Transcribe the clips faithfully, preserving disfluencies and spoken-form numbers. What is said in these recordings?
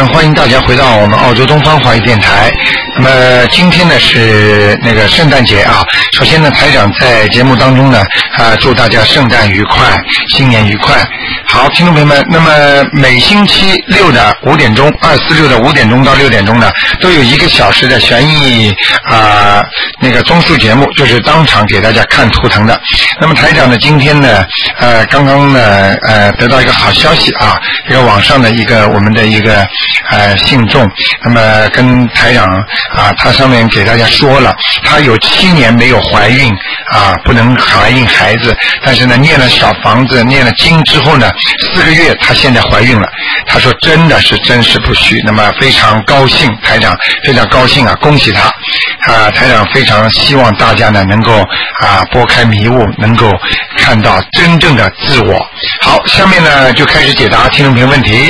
们，欢迎大家回到我们澳洲东方华语电台。那么今天呢是那个圣诞节啊，首先呢台长在节目当中呢啊祝大家圣诞愉快，新年愉快。好，听众朋友们，那么每星期六的五点钟，二四六的五点钟到六点钟呢，都有一个小时的悬疑啊那个综述节目，就是当场给大家看图腾的。那么台长呢今天呢呃刚刚呢呃得到一个好消息啊，一个网上的一个我们的一个呃信众，那么跟台长啊他上面给大家说了，他有七年没有怀孕啊，不能怀孕孩子，但是呢念了小房子念了经之后呢，四个月他现在怀孕了。他说真的是真实不虚，那么非常高兴，台长非常高兴啊，恭喜他啊！台长非常希望大家呢能够啊拨开迷雾，能够看到真正的自我。好，下面呢就开始解答听众朋友问题。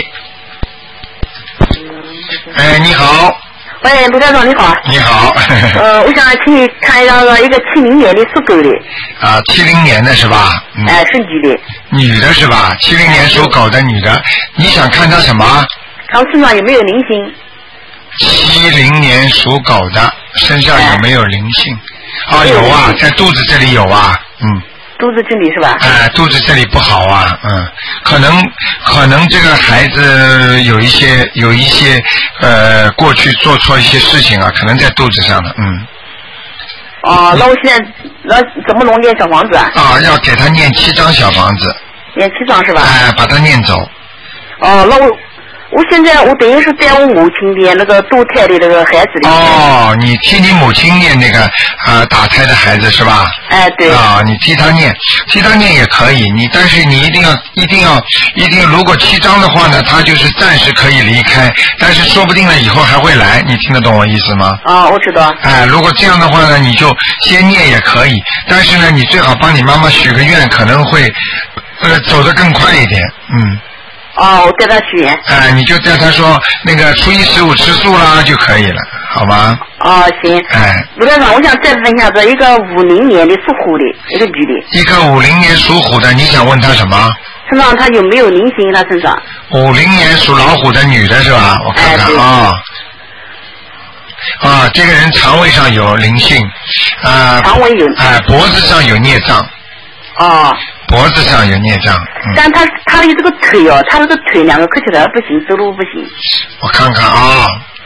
哎，你好。 喂，卢站长你好。 你好。 呃，我想请你看一张一个七零年的属狗的。 啊，七零年的是吧？ 嗯。哎、呃，是女的。 女的是吧？七零年属狗的女的，你想看她什么？ 看身上有没有灵性？ 七零年属狗的身上有没有灵性？啊、哦，有啊，在肚子这里有啊，嗯。 肚子这里是吧？ 哎、呃，肚子这里不好啊，嗯，可能可能这个孩子有一些有一些呃过去做错一些事情啊，可能在肚子上的，嗯。 哦，那我现在那怎么弄念小房子啊？ 啊，要给他念七张小房子。 念七张是吧？ 哎、呃，把他念走。 哦，那我。我现在我等于是在我母亲的那个堕胎的那个孩子里面。 哦，你替你母亲念那个啊、呃、打胎的孩子是吧？ 哎，对。 啊，你替他念，替他念也可以，你但是你一定要一定要一定，如果七张的话呢，他就是暂时可以离开，但是说不定呢以后还会来，你听得懂我意思吗？ 啊，我知道。 哎，如果这样的话呢，你就先念也可以，但是呢，你最好帮你妈妈许个愿，可能会呃走得更快一点，嗯。 哦，我带他许愿。 哎，你就带他说那个初一十五吃素啦就可以了，好吗？ 哦，行。 哎， 卢站长，我想再问一下子，一个五零年的属虎的，一个女的。 一个五零年属虎的，你想问他什么？ 身上他有没有灵性？他身上。 五零年属老虎的女的是吧？我看看啊。哎、啊，这个人肠胃上有灵性，啊， 肠胃有。 哎、啊，脖子上有孽障。 哦。 脖子上有孽障，嗯、 但他他的这个腿哦，他这个腿两个磕起来不行，走路不行。 我看看啊，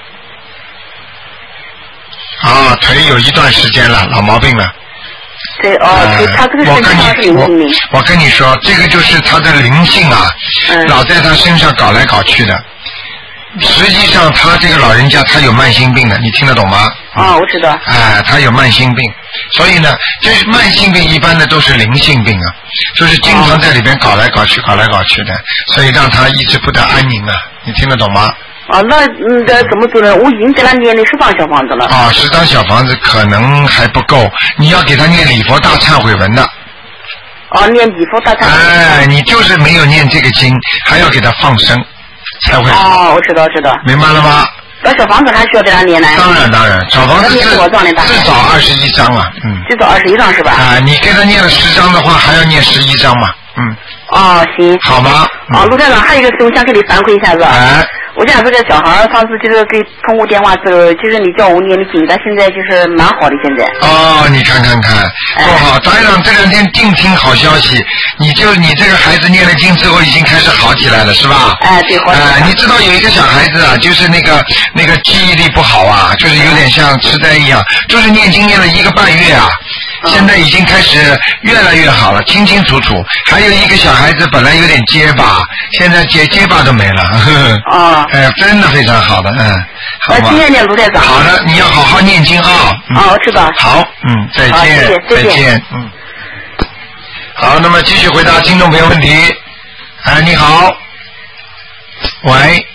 啊，腿有一段时间了，老毛病了。 对哦，呃、对，他这个身上是灵性灵。 我跟你说，这个就是他的灵性啊，嗯、老在他身上搞来搞去的。实际上，他这个老人家他有慢性病的，你听得懂吗？ 啊、哦，我知道。 哎，他有慢性病，所以呢，这慢性病一般的都是灵性病啊，就是经常在里边搞来搞去、搞来搞去的，所以让他一直不得安宁啊，你听得懂吗？ 啊，那嗯，那怎么做呢？我已经给他念了十张小房子了。 啊，十张小房子可能还不够，你要给他念礼佛大忏悔文的。 哦，念礼佛大忏悔文。 哎，你就是没有念这个经，还要给他放生。才会哦，我知道知道。 明白了吗？ 那小房子还需要给他念呢？ 当然当然，小房子是至少二十一张啊，嗯。 至少二十一张是吧？ 啊，你给他念了十张的话，还要念十一张嘛，嗯。 哦，行。 好吗？ 哦，卢站长，还有一个事我想给你反馈一下子。 哎。 我家这个小孩上次就是给通过电话之后，就是你叫我念的经，他现在就是蛮好的现在。 哦，你看看看，多好！台长这两天净听好消息，你就你这个孩子念了经之后已经开始好起来了，是吧？ 哎，对，好起来了。 哎，你知道有一个小孩子啊，就是那个那个记忆力不好啊，就是有点像痴呆一样，就是念经念了一个半月啊。现在已经开始越来越好了，清清楚楚。还有一个小孩子本来有点结巴，现在结结巴都没了。 啊， 哎，真的非常好的，嗯，好吧。 今天念卢台长。 好的，你要好好念经啊。 嗯、哦，是的。 好，嗯，再见， 谢谢再见，嗯。好，那么继续回答听众朋友问题。哎，你好，喂，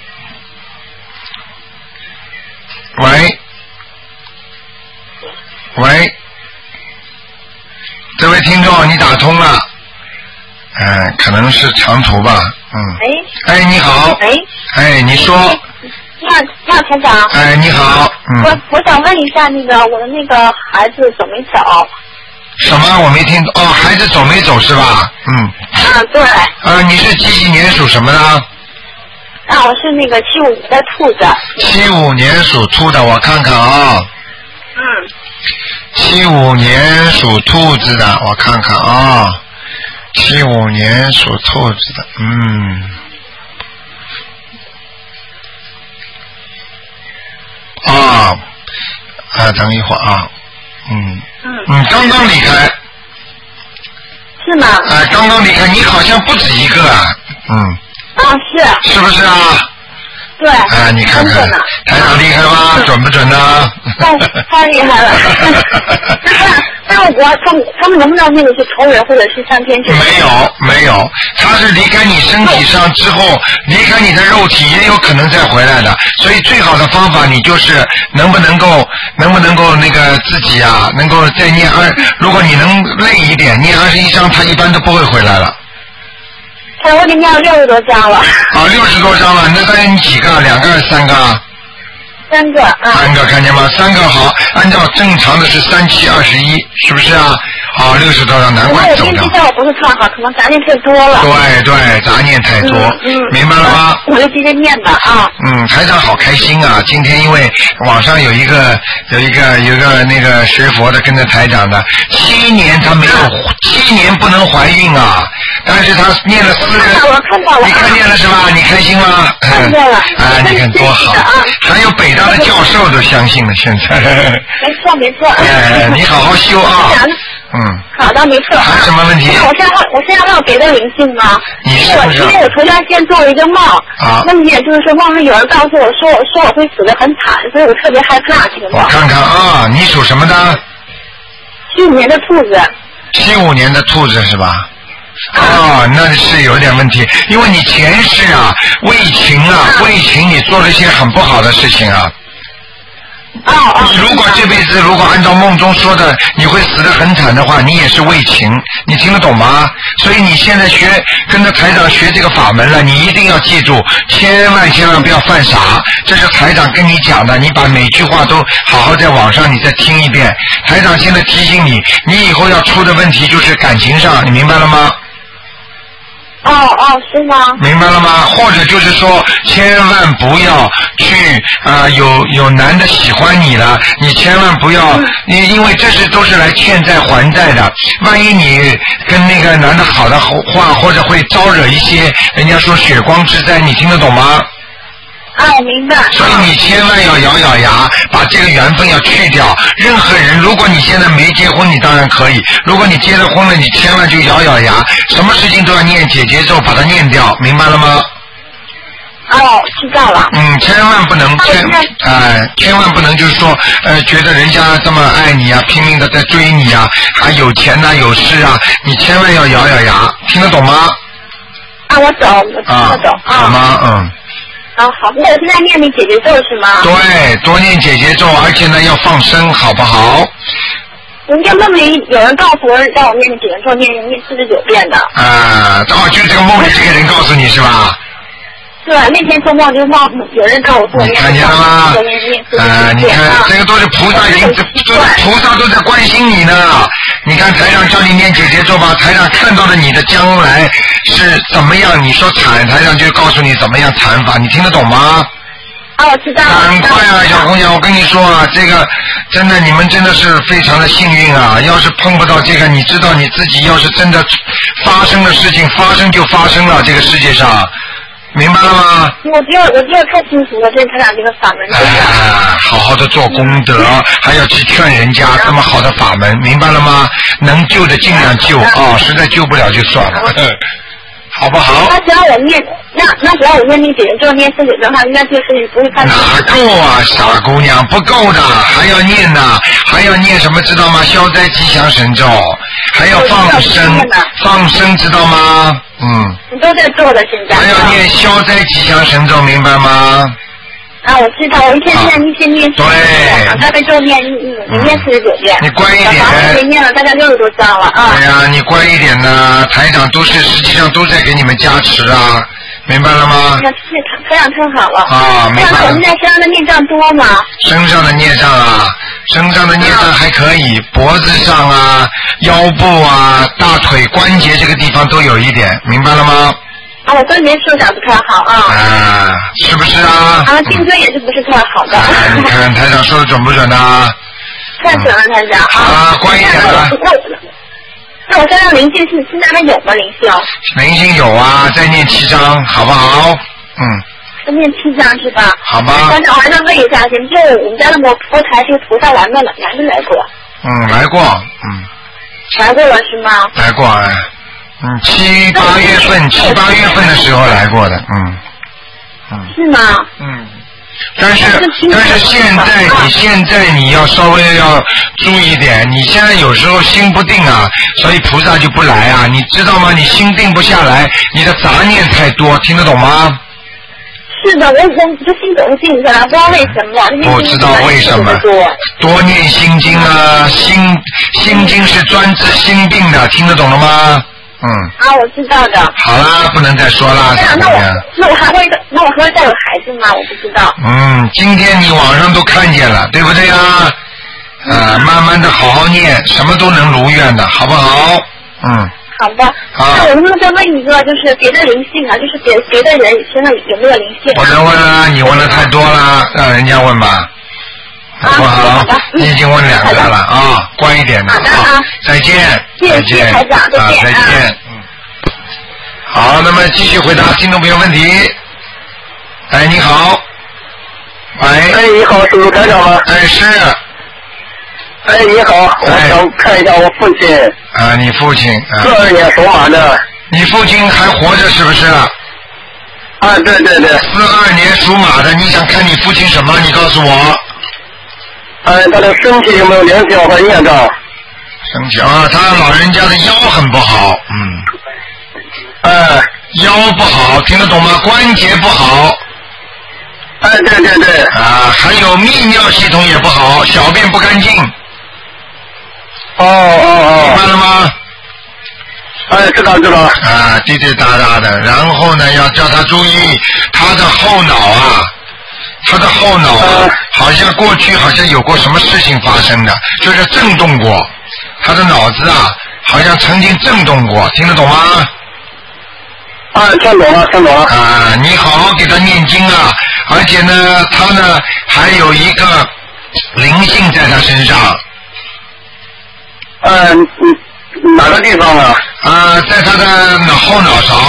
喂，喂。这位听众，你打通了，嗯、呃，可能是长途吧，嗯。 喂。 哎，你好。 喂。 哎，你说。 那那台长。 哎，你好。嗯。 我我想问一下，那个我的那个孩子走没走？ 什么？我没听哦，孩子走没走是吧？嗯。 啊，对。 呃，你是几几年属什么的？ 啊，我是那个七五年的兔子。 七五年属兔的，我看看啊。 嗯。 七五年属兔子的，我看看啊。七五年属兔子的，嗯。啊，啊，等一会儿啊，嗯。嗯。嗯，刚刚离开。 是吗？ 啊，刚刚离开，你好像不止一个啊，嗯。 啊，是。 是不是啊？ 对。 啊，你看看，台长厉害吗？准不准呢？ 太太厉害了。那那我他们他们能不能那个是仇人或者是上天去？ 没有没有，他是离开你身体上之后，离开你的肉体，也有可能再回来的。所以最好的方法，你就是能不能够能不能够那个自己啊，能够再念二，如果你能累一点，念二十一章，他一般都不会回来了。 哎，我已经念了六十多章了。 啊，六十多章了，那大概你几个？两个还是三个？ 三个。啊。 三个，看见吗？三个好，按照正常的是三七二十一，是不是啊？好，六十多章，难怪走的。 我效果不是太好，可能杂念太多了。 对对，杂念太多， 嗯嗯、 明白了吗？ 我就直接念吧啊。 嗯，台长好开心啊！今天因为网上有一个有一个有一个那个学佛的跟着台长的，七年他没有、啊、七年不能怀孕啊，但是他念了四个， 我看到了， 你看见了是吧？你开心吗？ 看见了。 啊，你看多好！还有北大的教授都相信了，现在。 没错没错。 哎，你好好修啊。嗯， 好的，没错。 还有什么问题？ 我现在我现在还有别的灵性吗？ 你是不是？ 因为我昨天先做了一个梦， 啊， 梦见就是说梦里有人告诉我说我说我会死得很惨，所以我特别害怕这个梦。 我看看啊，你属什么的？ 七五年的兔子。 七五年的兔子是吧？哦，那是有点问题，因为你前世啊，为情啊，为情你做了一些很不好的事情啊。 哦哦。 如果这辈子如果按照梦中说的你会死得很惨的话，你也是为情，你听得懂吗？所以你现在学跟着台长学这个法门了，你一定要记住，千万千万不要犯傻，这是台长跟你讲的，你把每句话都好好在网上你再听一遍。台长现在提醒你，你以后要出的问题就是感情上，你明白了吗？ 哦哦，是吗？ 明白了吗？或者就是说，千万不要去啊、呃，有有男的喜欢你了，你千万不要，你、嗯、因为这是都是来欠债还债的。万一你跟那个男的好的话，或者会招惹一些人家说血光之灾，你听得懂吗？ 啊，我明白。 所以你千万要咬咬牙，把这个缘分要去掉。任何人，如果你现在没结婚，你当然可以；如果你结了婚了，你千万就咬咬牙，什么事情都要念解结咒，把它念掉，明白了吗？ 哦，知道了。 嗯，千万不能千哎、呃，千万不能就是说呃，觉得人家这么爱你啊，拼命的在追你啊，还有钱呐、啊，有势啊，你千万要咬咬牙，听得懂吗？ 啊，我懂，我听得懂。 啊，好吗？嗯。 啊，好，那我现在念你姐姐咒是吗？ 对，多念姐姐咒，而且呢要放生，好不好？ 人家梦里有人告诉我让我念姐姐咒，念念四十九遍的。 啊，哦，就是这个梦里这个人告诉你是吧？ 对，那天做梦就梦有人告诉我念。 你看见了吗？啊，你看这个都是菩萨已经，都是菩萨都在关心你呢。你看台长叫你念姐姐咒吧，台长看到了你的将来是怎么样，你说惨，台长就告诉你怎么样惨法，你听得懂吗？ 啊，我知道。 赶快啊，小姑娘，我跟你说啊，这个真的你们真的是非常的幸运啊！要是碰不到这个，你知道你自己要是真的发生的事情发生就发生了，这个世界上。明白了吗？ 我觉得我觉得太清楚了，这台长这个法门。 哎呀，好好的做功德，嗯、还要去劝人家这么好的法门，明白了吗？能救的尽量救啊、哦，实在救不了就算了，好不好？ 那只要我念，那那只要我念那姐姐咒念四九的话，应该这个事情不会发生。 哪够啊，傻姑娘，不够的，还要念呢，还要念什么知道吗？消灾吉祥神咒，还要放生，放生知道吗？嗯， 你都在做的，现在还要念消灾吉祥神咒，明白吗？ 啊，我知道，我一天念一天念， 对， 大概就念你念四十九遍。 你乖一点， 我念了大概六十多章了啊。 对呀，你乖一点呢，台长都是实际上都在给你们加持啊，明白了吗？ 那台长太好了啊，明白了。 我现在身上的孽障多吗？ 身上的孽障啊，身上的孽障还可以，脖子上啊、腰部啊、大腿关节这个地方都有一点，明白了吗？ 啊， 啊，我分别手脚不太好啊。 啊，是不是啊？ 啊，颈椎也是不是太好的。 啊，你看看台长说的准不准呢、啊？ 太准了，台长。 啊，关一点了。 那我身上灵性是现在还有吗？灵性？ 灵性有啊，再念七章，好不好？嗯。 再念七章是吧？ 好吧。 台长，我还想问一下，就我们家的佛佛台这个菩萨来没来？来没来过？ 嗯，来过，嗯。 来过了是吗？ 来过哎，嗯，七八月份，七八月份的时候来过的，嗯。嗯。 是吗？ 嗯。但是但是现在你现在你要稍微要注意点，你现在有时候心不定啊，所以菩萨就不来啊，你知道吗？你心定不下来，你的杂念太多，听得懂吗？ 是的，我我这心总是定不下来，不知道为什么。 不知道为什么。多念心经啊，心心经是专治心病的，听得懂了吗？嗯。 啊，我知道的。 好啦，不能再说啦。 那我那我还会那我还会再有孩子吗？我不知道。 嗯，今天你网上都看见了，对不对啊？呃，慢慢的好好念，什么都能如愿的，好不好？嗯。 好的。好。那我能不能再问一个，就是别的灵性啊，就是别别的人身上有没有灵性、啊？ 我能问了，你问的太多了，让人家问吧。好不好？啊、你已经问两个了啊，乖一点的啊。再见。再见。 台长，再见。 啊，再见。嗯。好，那么继续回答听众朋友问题。哎，你好。喂。 哎，你好，是卢台长吗？ 哎，是。 哎，你好，我想看一下我父亲。 啊，你父亲。 四二年属马的。 你父亲还活着是不是？ 啊，对对对。 四二年属马的，你想看你父亲什么？你告诉我。 哎，他的身体有没有灵性和业障？ 身体啊，他老人家的腰很不好，嗯。 哎。 腰不好，听得懂吗？关节不好。 哎，对对对。 啊，还有泌尿系统也不好，小便不干净。 哦哦哦。 明白了吗？ 哎，知道知道。 啊，滴滴答答的，然后呢，要叫他注意他的后脑啊。他的后脑啊，好像过去好像有过什么事情发生的，就是震动过。他的脑子啊，好像曾经震动过，听得懂吗？ 啊，听懂了，听懂了。 啊，你好好给他念经啊，而且呢，他呢还有一个灵性在他身上。 嗯、呃，哪个地方啊？ 啊，在他的脑后脑勺。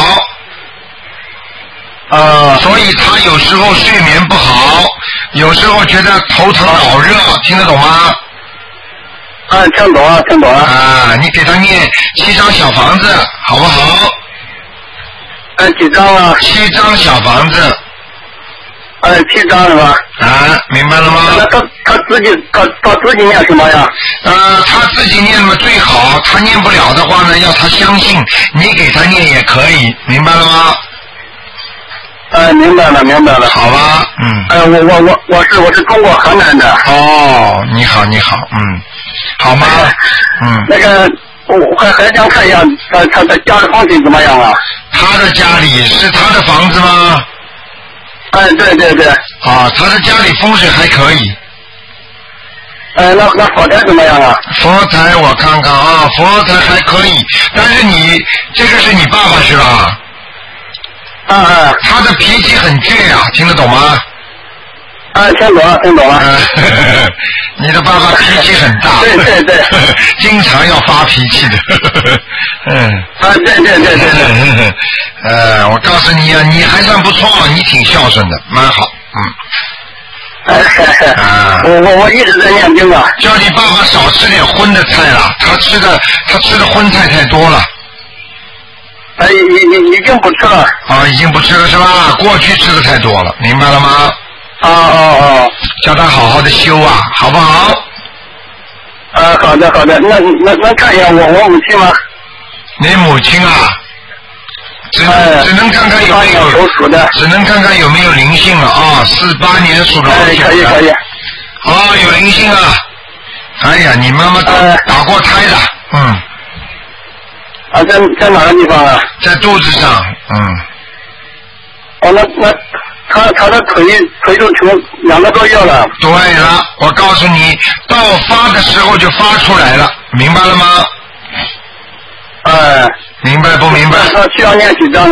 啊， 所以他有时候睡眠不好，有时候觉得头疼脑热，听得懂吗？ 啊，听懂了，听懂了。 啊，你给他念七张小房子，好不好？ 哎，几张啊？ 七张小房子。 哎，七张是吧？ 啊，明白了吗？ 那他他自己他他自己念什么呀？ 呃，他自己念嘛最好，他念不了的话呢，要他相信，你给他念也可以，明白了吗？ 哎，明白了，明白了。 好吧，嗯。 哎，我我我我是我是中国河南的。 哦，你好，你好，嗯，好吗？嗯。 那个，我还还想看一下他他的家的风水怎么样啊？ 他的家里是他的房子吗？ 哎，对对对。 啊，他的家里风水还可以。 哎，那那佛台怎么样啊？ 佛台我看看啊，佛台还可以，但是你这个是你爸爸是吧？ 啊啊！ 他的脾气很倔啊，听得懂吗？ 啊，听懂了，听懂了。 呃、呵呵你的爸爸脾气很大。 对对对。 呵呵经常要发脾气的。呵呵嗯。 啊，对对对对对。 呃，我告诉你啊，你还算不错，你挺孝顺的，蛮好， 嗯。哎，啊、我我我一直在念经啊。 叫你爸爸少吃点荤的菜了，他吃的他吃的荤菜太多了。 哎，已已已经不吃了。 啊，已经不吃了是吧？过去吃的太多了，明白了吗？ 啊啊啊！ 叫他好好的修啊，好不好？ 啊，好的好的，那那能看一下我我母亲吗？ 你母亲啊，只能、哎、只能看看有没有， 属的只能看看有没有灵性了啊！四八年属老鼠的。 哎，可以可以。 哦，有灵性啊！哎呀，你妈妈打、呃、打过胎的，嗯。 啊，在在哪个地方啊？ 在肚子上，嗯。 哦，那那他他的腿腿都成两个多月了。 对了，我告诉你，到发的时候就发出来了，明白了吗？ 哎， 明白不明白？ 他需要念几张啊？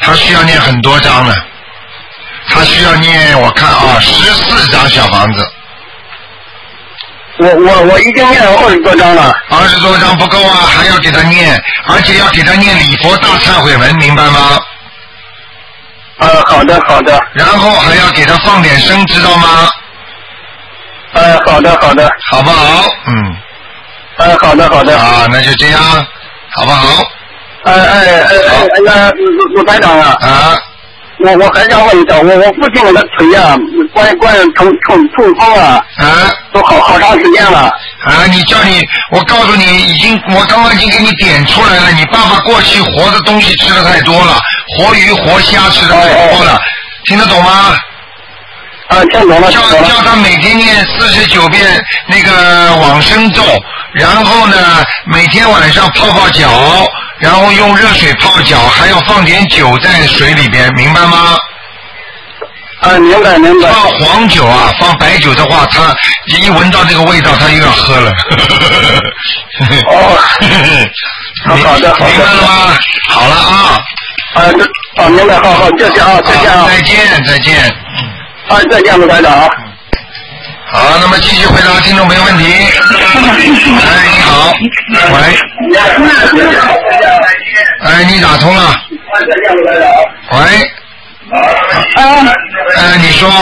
他需要念很多章呢，他需要念我看啊十四张小房子。 我我我已经念了二十多章了。 二十多章不够啊，还要给他念，而且要给他念礼佛大忏悔文，明白吗？ 呃，好的好的。 然后还要给他放点声，知道吗？ 呃，好的好的。 好不好？嗯。 呃，好的好的。 啊，那就这样，好不好？ 哎哎哎哎，那卢台长啊。 啊。 我我还想问一下，我我父亲那个腿啊，关关痛痛痛风啊， 啊， 都好好长时间了。 啊，你叫你，我告诉你，已经我刚刚已经给你点出来了，你爸爸过去活的东西吃的太多了，活鱼活虾吃的太多了，哦哦听得懂吗？ 啊，听懂了。 叫叫他每天念四十九遍那个往生咒，然后呢，每天晚上泡泡脚。然后用热水泡脚，还要放点酒在水里边，明白吗？ 啊，明白明白。 放黄酒啊，放白酒的话，他一闻到这个味道，他又要喝了。 哦，好的好的。 明白了吗？好了啊。 啊，这啊，明白，好好，谢谢啊，再见啊。 再见再见。 啊，再见，卢台长啊。 好，那么继续回答听众朋友问题。哎，你好，喂。哎，你打通了。喂。 呃。 呃，你说。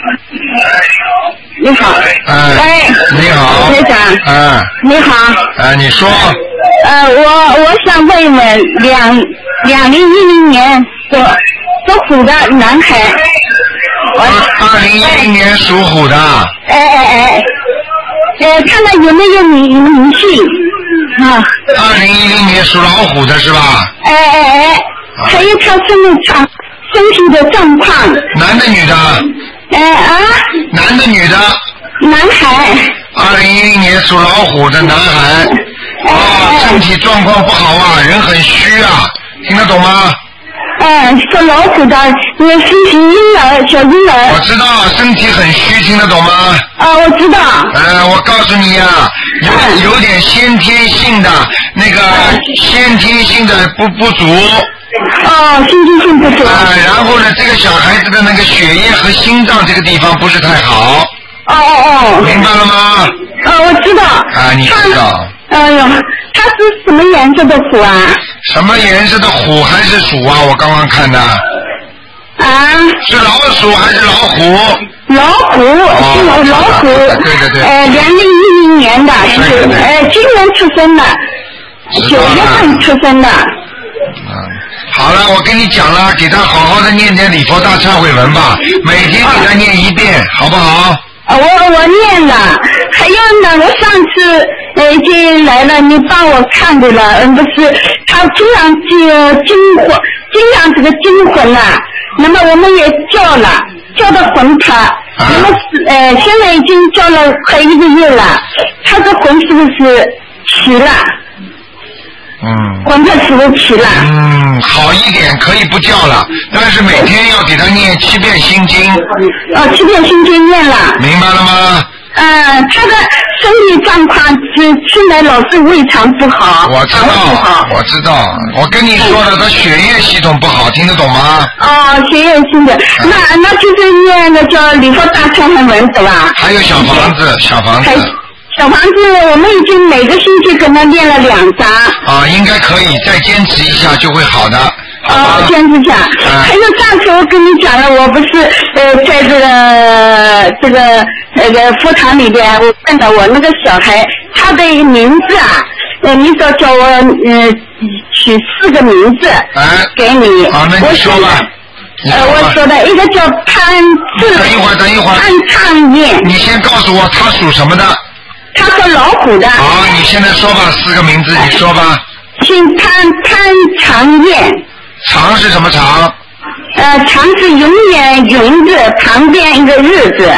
你好。 哎。 喂。 你好。 台长。 嗯。 你好。 哎，你说。 呃，我我想问一问，两两零一零年属属虎的男孩。 二二零一零年属虎的。 哎哎哎，呃，看看有没有灵灵性啊？ 二零一零年属老虎的是吧？ 哎哎哎，还有他身体状身体的状况。 男的女的？ 哎啊。 男的女的？ 男孩。 二零一零年属老虎的男孩。 哎哦，身体状况不好啊，人很虚啊，听得懂吗？ 哎，属老虎的，你是婴儿，小婴儿。 我知道，身体很虚，听得懂吗？ 啊，我知道。 呃，我告诉你呀、啊，有有点先天性的那个先天性的不不足。 哦，先天性不足。 啊、呃，然后呢，这个小孩子的那个血液和心脏这个地方不是太好。 哦哦哦。 明白了吗？ 啊，我知道。 啊，你知道。 哎呦，它是什么颜色的虎啊？ 什么颜色的虎还是鼠啊？我刚刚看的。 啊？ 是老鼠还是老虎？ 老虎，是老老虎。 对对对。 呃，两零一零年的，是呃今年出生的，九月份出生的。 嗯，好了，我跟你讲了，给他好好的念点礼佛大忏悔文吧，每天给他念一遍，好不好？ 我我念了，还有呢，我上次呃已经来了，你帮我看的了，嗯，不是，他经常就惊魂，经常这个惊魂了，那么我们也叫了，叫的魂他， 啊、 那么呃现在已经叫了快一个月了，他的魂是不是齐了？ 嗯。 魂魄是不是齐了？ 嗯，好一点可以不叫了，但是每天要给他念七遍心经。 哦，七遍心经念了。 明白了吗？ 呃，他的身体状况是现在老是胃肠不好。 我知道，我知道，我跟你说了，他血液系统不好，听得懂吗？ 哦，血液系统，那那就是念的叫礼佛大忏悔文是吧？ 还有小房子，小房子。 小房子，我们已经每个星期给他念了两张。 啊，应该可以，再坚持一下就会好的。 哦，坚持一下。啊、还有上次我跟你讲了，我不是呃在这个这个那个佛堂里边，我看到我那个小孩，他的名字啊，呃，你说叫我呃取四个名字， 哎， 给你。 好，那你说吧。 呃，我说的一个叫潘志。 等一会儿，等一会儿。 潘畅燕。 你先告诉我他属什么的。 他说老虎的。 好，你现在说吧，四个名字，你说吧。 姓潘，潘长燕。 长是什么长？ 呃，长是永远永字旁边一个日字。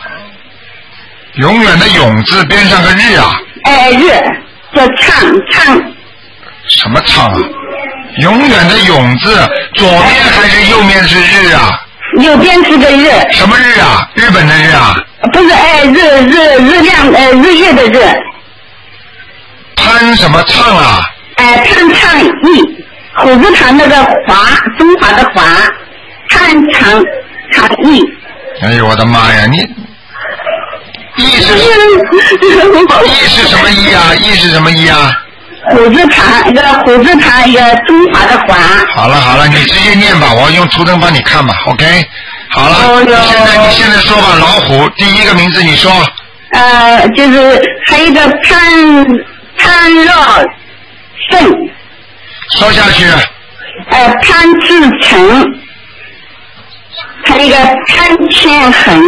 永远的永字边上个日啊。 哎，日叫畅畅。 什么畅啊？永远的永字，左边还是右面是日啊？ 右边是个日。 什么日啊？日本的日啊？ 不是，哎，日日日亮，呃，日月的日。 潘什么畅啊？ 哎，潘畅义。 虎字旁那个华，中华的华，看长长义。 哎呦我的妈呀，你义是义是什么义啊？义是什么义啊？ 虎字旁一个虎字旁一个中华的华。 好了好了，你直接念吧，我用图腾帮你看吧 ，OK？ 好了， 哦、 你现在你现在说吧，老虎第一个名字你说。 呃，就是还有一个潘潘若胜。 说下去。 呃，潘志成，还有一个潘千恒。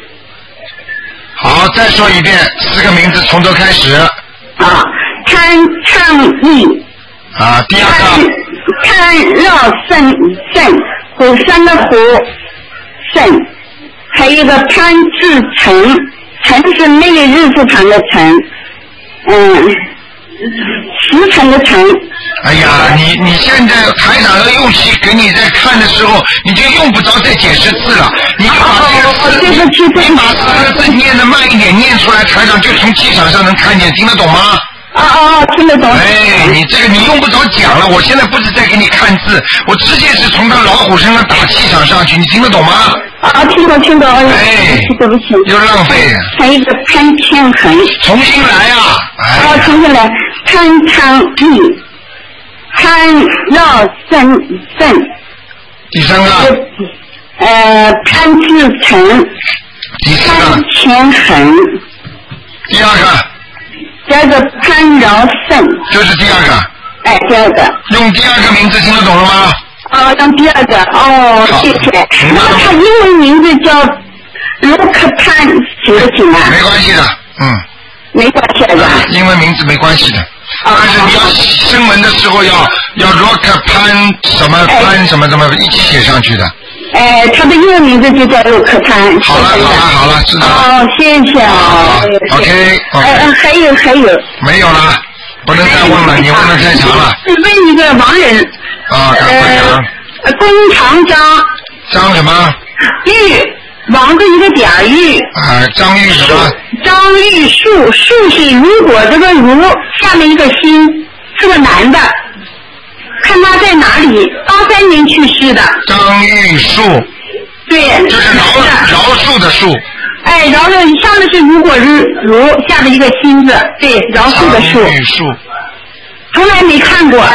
好，再说一遍，四个名字从头开始。 啊，潘倡义。 啊，第二个。 潘若胜胜，虎山的虎胜，还有一个潘志成，成是那个日字旁的成，嗯，时辰的辰。 哎呀，你你现在台长要用心给你在看的时候，你就用不着再解释字了，你就把这个字，你你把四个字念得慢一点念出来，台长就从气场上能看见，听得懂吗？ 哦哦，听得懂。 哎，你这个你用不着讲了，我现在不是在给你看字，我直接是从他老虎身上打气场上去，你听得懂吗？ 啊，听懂听懂。 哎， 对不起。 又浪费。 还有一个潘千恒。 重新来啊！哎、 哦，重新来，潘昌义，潘若胜胜。 第三个。 呃，潘志成。 第四个。 潘千恒。 第二个。 第二个潘饶胜。 就是第二个。 哎，第二个。 用第二个名字听得懂了吗？ 哦，用第二个。哦，谢谢。那么他英文名字叫罗克潘，行不行啊？ 没关系的，嗯。 没关系的。 英文名字没关系的。但是你要声纹的时候要要 rock 潘什么潘什么什么一起写上去的。 哎，他的英文名字就叫陆克潘。 好了好了好了，知道了。 哦，谢谢啊。 OK。 哎，还有还有。 没有了，不能再问了，你问的太长了。 问一个王人。 啊，赶快讲。 呃，弓长张。 张什么？ 玉，王的一个点儿玉。 啊，张玉什么？ 张玉树，树是如果这个如下面一个心，是个男的。看他在哪里？八三年去世的。 张玉树。 对。 就是饶饶恕的恕。 哎，饶了上面是如果是如，下面一个心字，对，饶恕的恕。 张玉树。 从来没看过。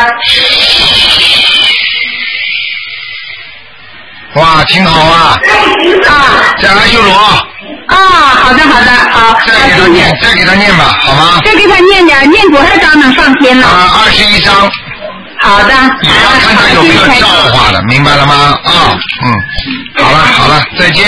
哇，挺好啊。 啊。 在阿修罗。 啊，好的好的，好。 再给他念，再给他念吧，好吗？ 再给他念点，念多少章能上天呢？ 啊，二十一章。 好的。 也要看他有没有造化的，明白了吗？啊，嗯，好了好了，再见。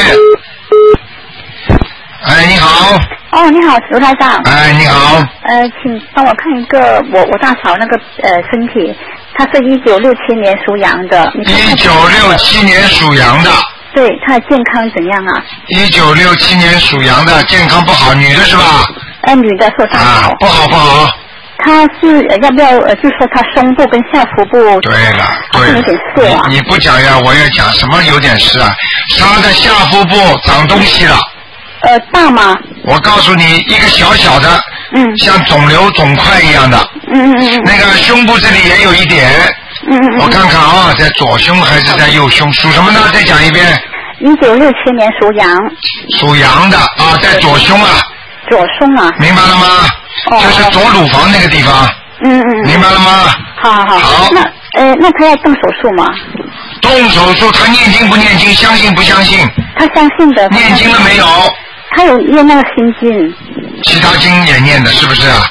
哎，你好。 哦，你好，卢台长。 哎，你好。 呃，请帮我看一个我我大嫂那个呃身体，她是一九六七年属羊的。 一九六七年属羊的。 对，她的健康怎样啊？ 一九六七年属羊的，健康不好，女的是吧？ 呃，女的受伤。 啊，不好不好。 她是呃要不要呃，就说她胸部跟下腹部。 对了，对了。 有点事啊。 你不讲呀，我也讲，什么有点事啊？她的下腹部长东西了。 呃，大吗？ 我告诉你，一个小小的， 嗯， 像肿瘤肿块一样的， 嗯嗯嗯， 那个胸部这里也有一点， 嗯嗯嗯， 我看看啊，在左胸还是在右胸？属什么呢？再讲一遍。 一九六七年属羊。 属羊的啊，在左胸啊。 左胸啊。 明白了吗？ 哦。 就是左乳房那个地方。 嗯嗯。 明白了吗？ 好好好。 好。 那呃，那他要动手术吗？ 动手术，他念经不念经？相信不相信？ 他相信的。 念经了没有？ 他有念那个心经。 其他经也念的，是不是啊？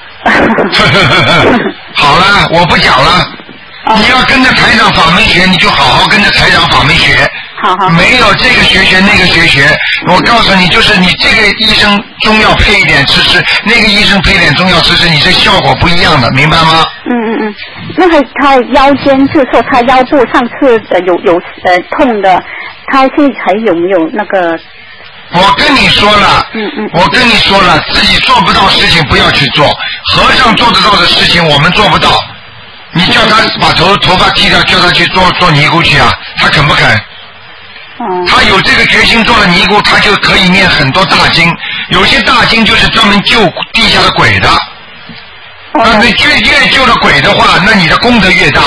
好了，我不讲了。哦、你要跟着台长法门学，你就好好跟着台长法门学。 好好。 没有这个学学那个学学，我告诉你，就是你这个医生中药配一点吃吃，那个医生配一点中药吃吃，你这效果不一样的，明白吗？ 嗯嗯嗯。那个他腰间，就是说他腰部上次呃有有呃痛的，他现在还有没有那个？ 我跟你说了， 嗯嗯， 我跟你说了，自己做不到事情不要去做，和尚做得到的事情我们做不到。你叫他把头头发剃掉，叫他去做做尼姑去啊，他肯不肯？ 嗯。 他有这个决心做了尼姑，他就可以念很多大经，有些大经就是专门救地下的鬼的。那你越越救了鬼的话，那你的功德越大。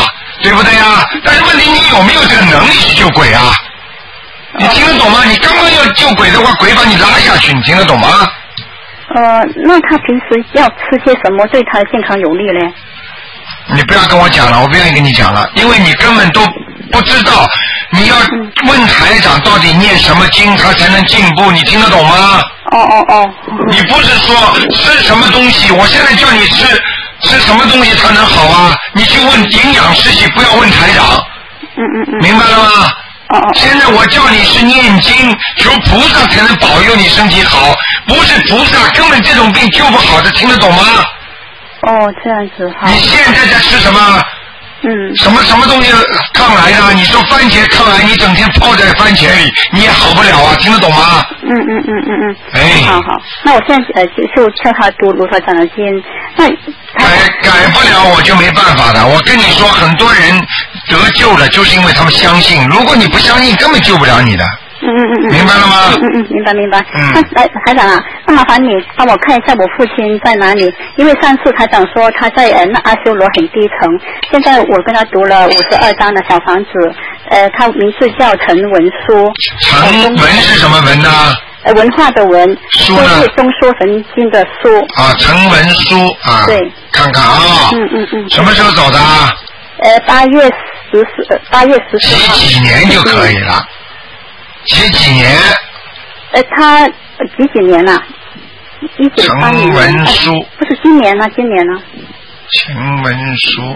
对不对啊？但是问题你有没有这个能力去救鬼啊？你听得懂吗？你刚刚要救鬼的话，鬼把你拉下去，你听得懂吗？ 呃，那他平时要吃些什么对他的健康有利呢？ 你不要跟我讲了，我不愿意跟你讲了，因为你根本都不知道，你要问台长到底念什么经他才能进步，你听得懂吗？ 哦哦哦。 你不是说吃什么东西，我现在叫你吃吃什么东西才能好啊？你去问营养师去，不要问台长。 嗯嗯嗯。 明白了吗？ 哦哦。 现在我叫你是念经，求菩萨才能保佑你身体好，不是菩萨根本这种病救不好的，听得懂吗？ 哦，这样子哈。 你现在在吃什么？ 嗯。 什么什么东西抗癌的？你说番茄抗癌，你整天泡在番茄里，你也好不了啊，听得懂吗？ 嗯嗯嗯嗯嗯。 哎。 好好，那我现在呃就就叫他读卢台长的经，那改改不了我就没办法的。我跟你说，很多人得救了，就是因为他们相信。如果你不相信，根本救不了你的。 嗯嗯嗯嗯。 明白了吗？ 嗯嗯，明白明白。 嗯。 那来台长啊，那麻烦你帮我看一下我父亲在哪里？因为上次台长说他在呃那阿修罗很低层，现在我跟他读了五十二章的小房子，呃，他名字叫陈文书。 陈文是什么文呢？ 呃，文化的文。 书呢？ 是东书神经的书。 啊，陈文书啊。对。看看啊。 嗯嗯嗯。 什么时候走的？ 呃，八月十四，八月十四号。 几几年就可以了。几几年？ 呃，他几几年了？一九八年。 陈文书、 呃。不是今年呢？今年呢？ 陈文书。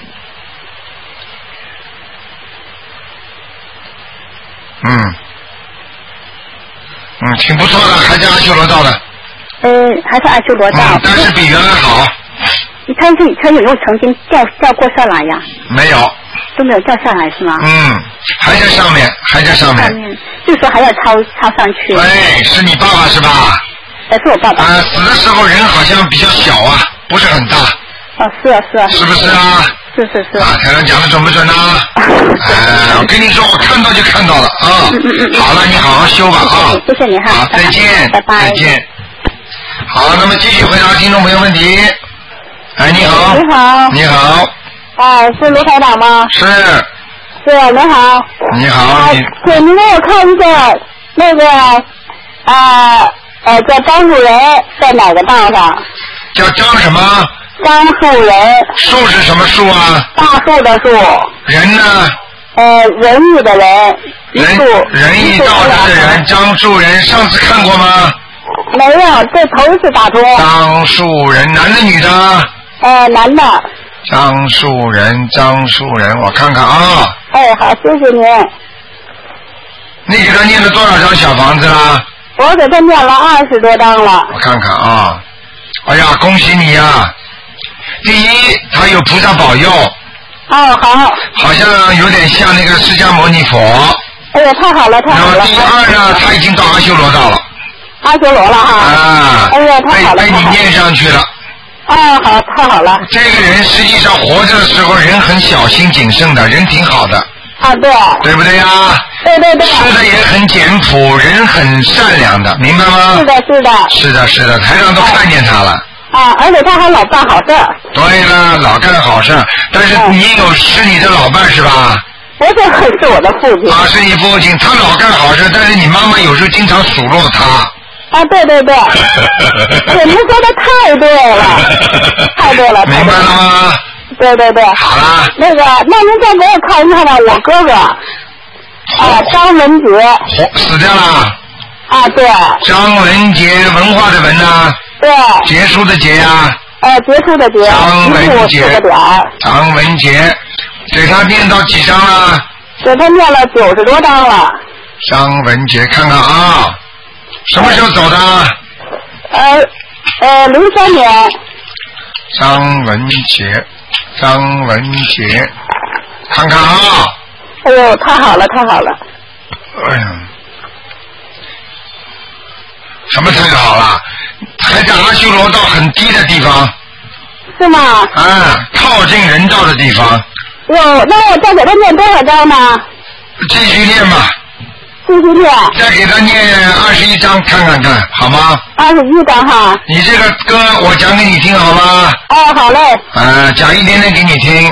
嗯。嗯，挺不错的，还在阿修罗道的。 呃，还是阿修罗道。 嗯，但是比原来好。 他是他有没有曾经掉掉过下来呀？ 没有。 都没有掉下来是吗？ 嗯，还在上面，还在上面。 上面，就是说还要抄抄上去。 对，是你爸爸是吧？ 呃，是我爸爸。 啊，死的时候人好像比较小啊，不是很大。 哦，是啊，是啊。 是不是啊？ 是是是。 啊，台上讲的准不准呢？哎，我跟你说，我看到就看到了啊。 嗯嗯嗯。 好了，你好好修吧啊。 谢谢你哈。 好，再见。 拜拜。 再见。好，那么继续回答听众朋友问题。哎，你好。 你好。 你好。 哎，是卢台长吗？ 是。 是，你好。 你好。你对，您给我看一下那个啊呃叫张树人在哪个道上？ 叫张什么？ 张树人。 树是什么树啊？ 大树的树。 人呢？ 呃，仁义的人。 仁仁义道德的人，张树人，上次看过吗？ 没有，这头一次打通。 张树人，男的女的？ 呃，男的。 张树人，张树人，我看看啊。 哎，好，谢谢您。 你给他念了多少张小房子啦？ 我给他念了二十多张了。 我看看啊，哎呀，恭喜你呀、啊！第一，他有菩萨保佑。 哦，好。 好像有点像那个释迦牟尼佛。 哎呀，太好了，太好了。 那么第二呢，他已经到阿修罗道了。 阿修罗了哈。 啊。 哎呀，太好了。 被被你念上去了。 哦，好，太好了。 这个人实际上活着的时候人很小心谨慎的，人挺好的。 啊，对。 对不对呀？ 对对对。 吃的也很简朴，人很善良的，明白吗？ 是的，是的。 是的，是的，台上都看见他了。 啊，而且他还老办好事儿。 对了，老干好事儿，但是你有是你的老伴是吧？ 不是，是我的父亲。 啊，是你父亲，他老干好事，但是你妈妈有时候经常数落他。 啊，对对对，对，您说的太对了，太对了， 明白了吗？ 对对对。 好啦。 那个，那您再给我看一看吧，我哥哥，啊，张文杰。 死掉了。 啊，对。 张文杰，文化的文呐。 对。 结束的结呀。 呃，结束的结。 张文杰。张文杰，给他念到几张了？ 给他念了九十多张了。 张文杰，看看啊。什么时候走的？ 呃呃，零三年。 张文杰，张文杰，看看啊！ 哎呦，太好了，太好了！ 哎呀，什么太好了？还在阿修罗道很低的地方。 是吗？ 啊，靠近人道的地方。 哟，那我再给他念多少章呢？ 继续念吧。 继续念。 再给他念二十一章看看看，好吗？ 二十一章哈。 你这个歌我讲给你听好吗？ 哦，好嘞。 啊，讲一点点给你听。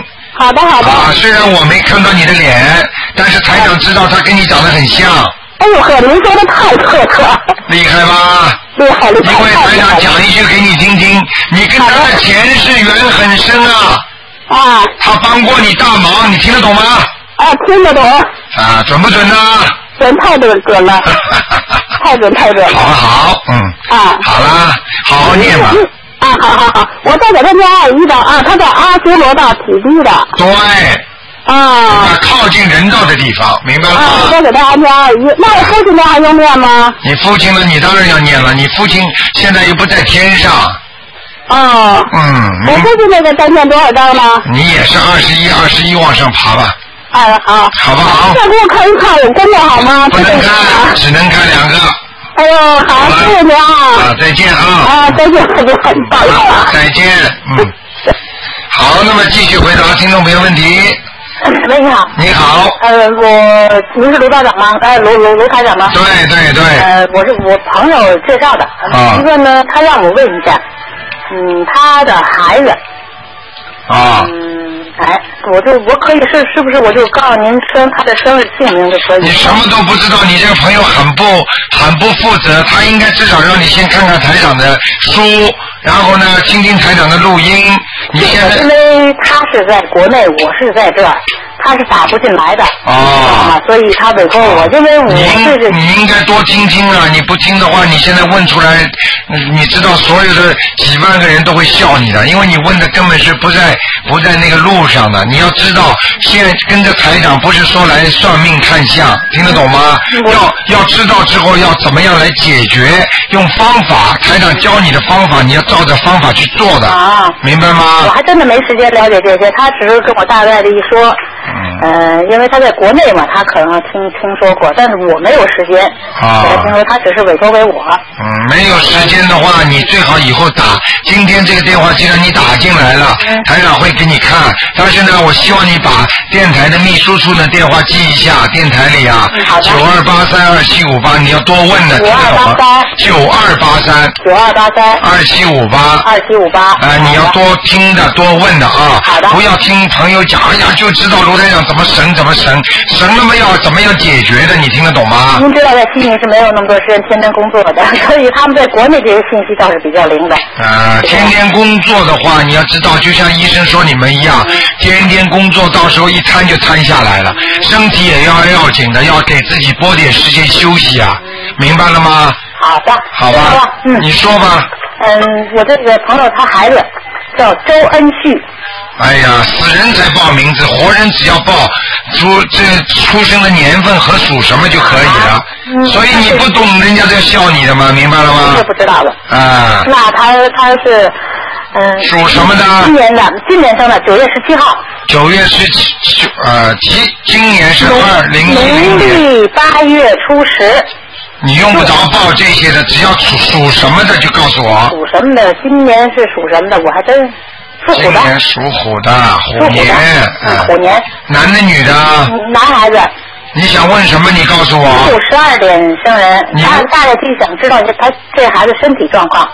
好的好的。 啊，虽然我没看到你的脸，但是台长知道他跟你长得很像。 哎呦呵，您说的太特特。 厉害吧？ 厉害厉害。 因为台长讲一句给你听听，你跟他的前世缘很深啊。 啊。 他帮过你大忙，你听得懂吗？ 啊，听得懂。 啊，准不准呢？ 准，太准准了。太准太准了。 好好，嗯。 啊。 好啦，好好念吧。 啊，好好好，我再给他念二一的啊，他在阿修罗道体地的。 对。 啊。 靠近人道的地方，明白了吗？ 啊，我再给他念二一，那我父亲的还用念吗？ 你父亲呢？你当然要念了，你父亲现在又不在天上。 哦。 嗯。 我父亲那个再念多少章呢？ 你也是二十一，二十一往上爬吧。 哎，好。 好不好？ 再给我看一看我功课好吗？ 不能看，只能看两个。 哎呦，好，谢谢您啊！ 啊，再见啊！ 啊，再见，再见，保佑啊！ 再见，嗯。好，那么继续回答听众朋友问题。 喂，你好。 你好。 呃，我您是卢道长吗？呃，卢卢卢台长吗？ 对对对。 呃，我是我朋友介绍的。啊。一个呢，他让我问一下，嗯，他的孩子。 啊。 嗯，哎，我就我可以是是不是我就告诉您生他的生日姓名就可以？ 你什么都不知道，你这个朋友很不很不负责，他应该至少让你先看看台长的书，然后呢听听台长的录音。你现在因为他是在国内，我是在这儿，他是打不进来的， 哦， 所以他委托我，因为我是你应该多听听啊！你不听的话，你现在问出来，你知道所有的几万个人都会笑你的，因为你问的根本是不在不在那个路上的。你要知道，现在跟着台长不是说来算命看相，听得懂吗？要要知道之后要怎么样来解决，用方法，台长教你的方法，你要照着方法去做的，啊，明白吗？ 我还真的没时间了解这些，他只是跟我大概的一说。嗯，呃，因为他在国内嘛，他可能听听说过，但是我没有时间。啊。我听说他只是委托给我。 嗯，没有时间的话，你最好以后打。今天这个电话既然你打进来了，嗯、台长会给你看。但是呢，我希望你把电台的秘书处的电话记一下，电台里啊，九二八三二七五八，你要多问的。九二八三。九二八三。九二八三。二七五八。二七五八。啊，你要多听的，多问的啊。好的。不要听朋友讲，哎呀，就知道卢台长怎么神怎么神，神那么要怎么样解决的，你听得懂吗？ 您知道在悉尼是没有那么多时间天天工作的，所以他们在国内这些信息倒是比较灵的。 呃，天天工作的话，你要知道，就像医生说你们一样，嗯、天天工作到时候一瘫就瘫下来了，嗯、身体也要要紧的，要给自己拨点时间休息啊，嗯、明白了吗？ 好的。 好吧。嗯。你说吧。 嗯，我这个朋友他孩子叫周恩旭。 哎呀，死人才报名字，活人只要报出这出生的年份和属什么就可以了。啊嗯、所以你不懂，人家在笑你的吗？明白了吗？ 这不知道了。 啊。 那他他是嗯。 属什么的？ 今年的，今年生的，九月十七号。 九月十七，九呃，今今年是二零一零年。 农历八月初十。 你用不着报这些的，只要属属什么的就告诉我。 属什么的？今年是属什么的？我还真。属虎的。 今年属虎的，虎年。 嗯，虎年。 男的女的？ 男孩子。 你想问什么？你告诉我。 中午十二点生人，他大概就想知道他这孩子身体状况。